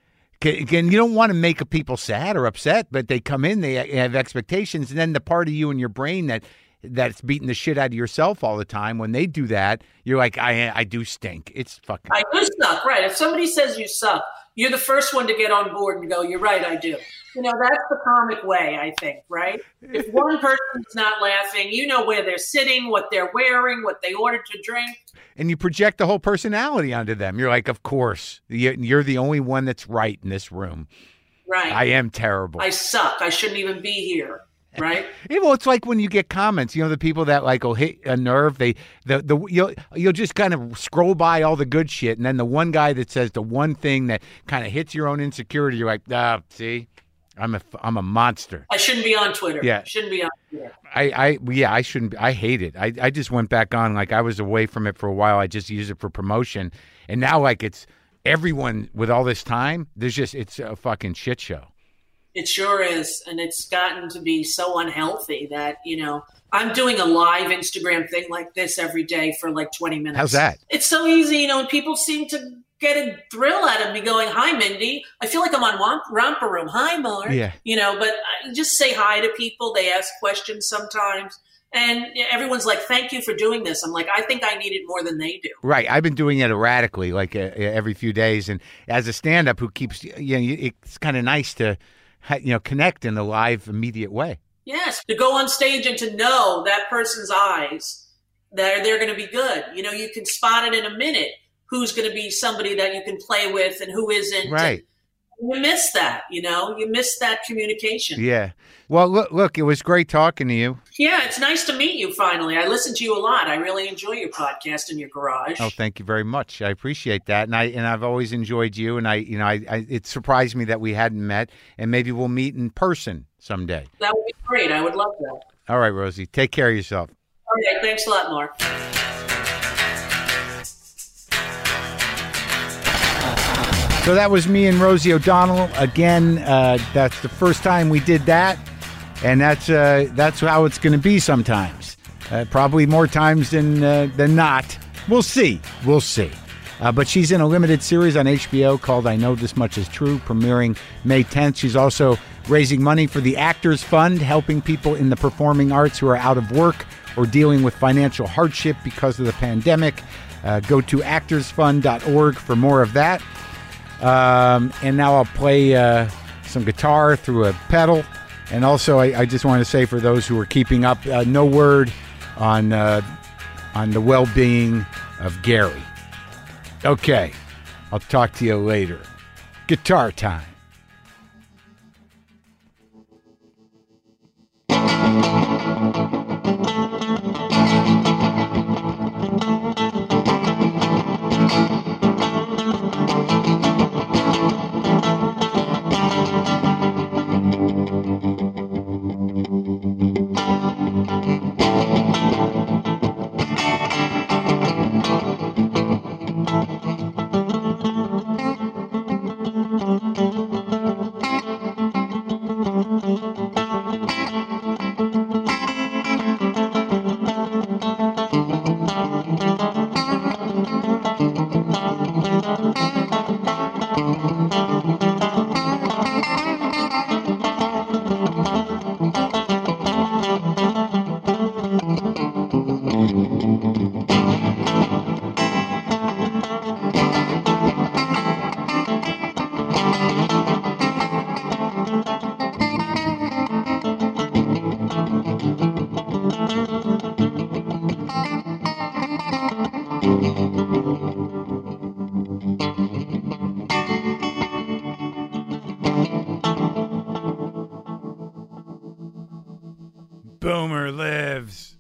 again, you don't want to make people sad or upset, but they come in, they have expectations. And then the part of you in your brain that, that's beating the shit out of yourself all the time, when they do that, you're like, I I do stink. It's fucking. I do suck, right. If somebody says you suck, you're the first one to get on board and go, you're right, I do. You know, that's the comic way, I think, right? If one person's not laughing, you know where they're sitting, what they're wearing, what they ordered to drink. And you project the whole personality onto them. You're like, of course, you- you're the only one that's right in this room. Right. I am terrible. I suck. I shouldn't even be here. Right. Yeah, well, it's like when you get comments, you know, the people that like will hit a nerve, they the the you'll you'll just kind of scroll by all the good shit, and then the one guy that says the one thing that kind of hits your own insecurity, you're like, ah, see, I'm a I'm a monster. I shouldn't be on Twitter. Yeah. Shouldn't be on Twitter. I, I yeah, I shouldn't. I hate it. I I just went back on, like I was away from it for a while. I just used it for promotion, and now like it's everyone with all this time. There's just it's a fucking shit show. It sure is. And it's gotten to be so unhealthy that, you know, I'm doing a live Instagram thing like this every day for like twenty minutes. How's that? It's so easy, you know, and people seem to get a thrill out of me going, hi, Mindy. I feel like I'm on Romp- Romper Room. Hi, Mark. Yeah. You know, but I just say hi to people. They ask questions sometimes. And everyone's like, thank you for doing this. I'm like, I think I need it more than they do. Right. I've been doing it erratically, like uh, every few days. And as a stand-up who keeps, you know, it's kind of nice to, you know, connect in a live, immediate way. Yes, to go on stage and to know that person's eyes, that they're going to be good. You know, you can spot it in a minute who's going to be somebody that you can play with and who isn't. Right. And you miss that, you know, you miss that communication. Yeah. Well, look, look, it was great talking to you. Yeah, it's nice to meet you finally. I listen to you a lot. I really enjoy your podcast in your garage. Oh, thank you very much. I appreciate that, and I and I've always enjoyed you. And I, you know, I, I it surprised me that we hadn't met, and maybe we'll meet in person someday. That would be great. I would love that. All right, Rosie, take care of yourself. All right, thanks a lot, Mark. So that was me and Rosie O'Donnell again. Uh, that's the first time we did that, and that's uh, that's how it's going to be sometimes. Uh, probably more times than uh, than not. We'll see. We'll see. Uh, but she's in a limited series on H B O called I Know This Much Is True, premiering May tenth. She's also raising money for the Actors Fund, helping people in the performing arts who are out of work or dealing with financial hardship because of the pandemic. Uh, go to actors fund dot org for more of that. Um, and now I'll play uh, some guitar through a pedal. And also, I, I just want to say for those who are keeping up, uh, no word on uh, on the well-being of Gary. Okay, I'll talk to you later. Guitar time. Boomer lives.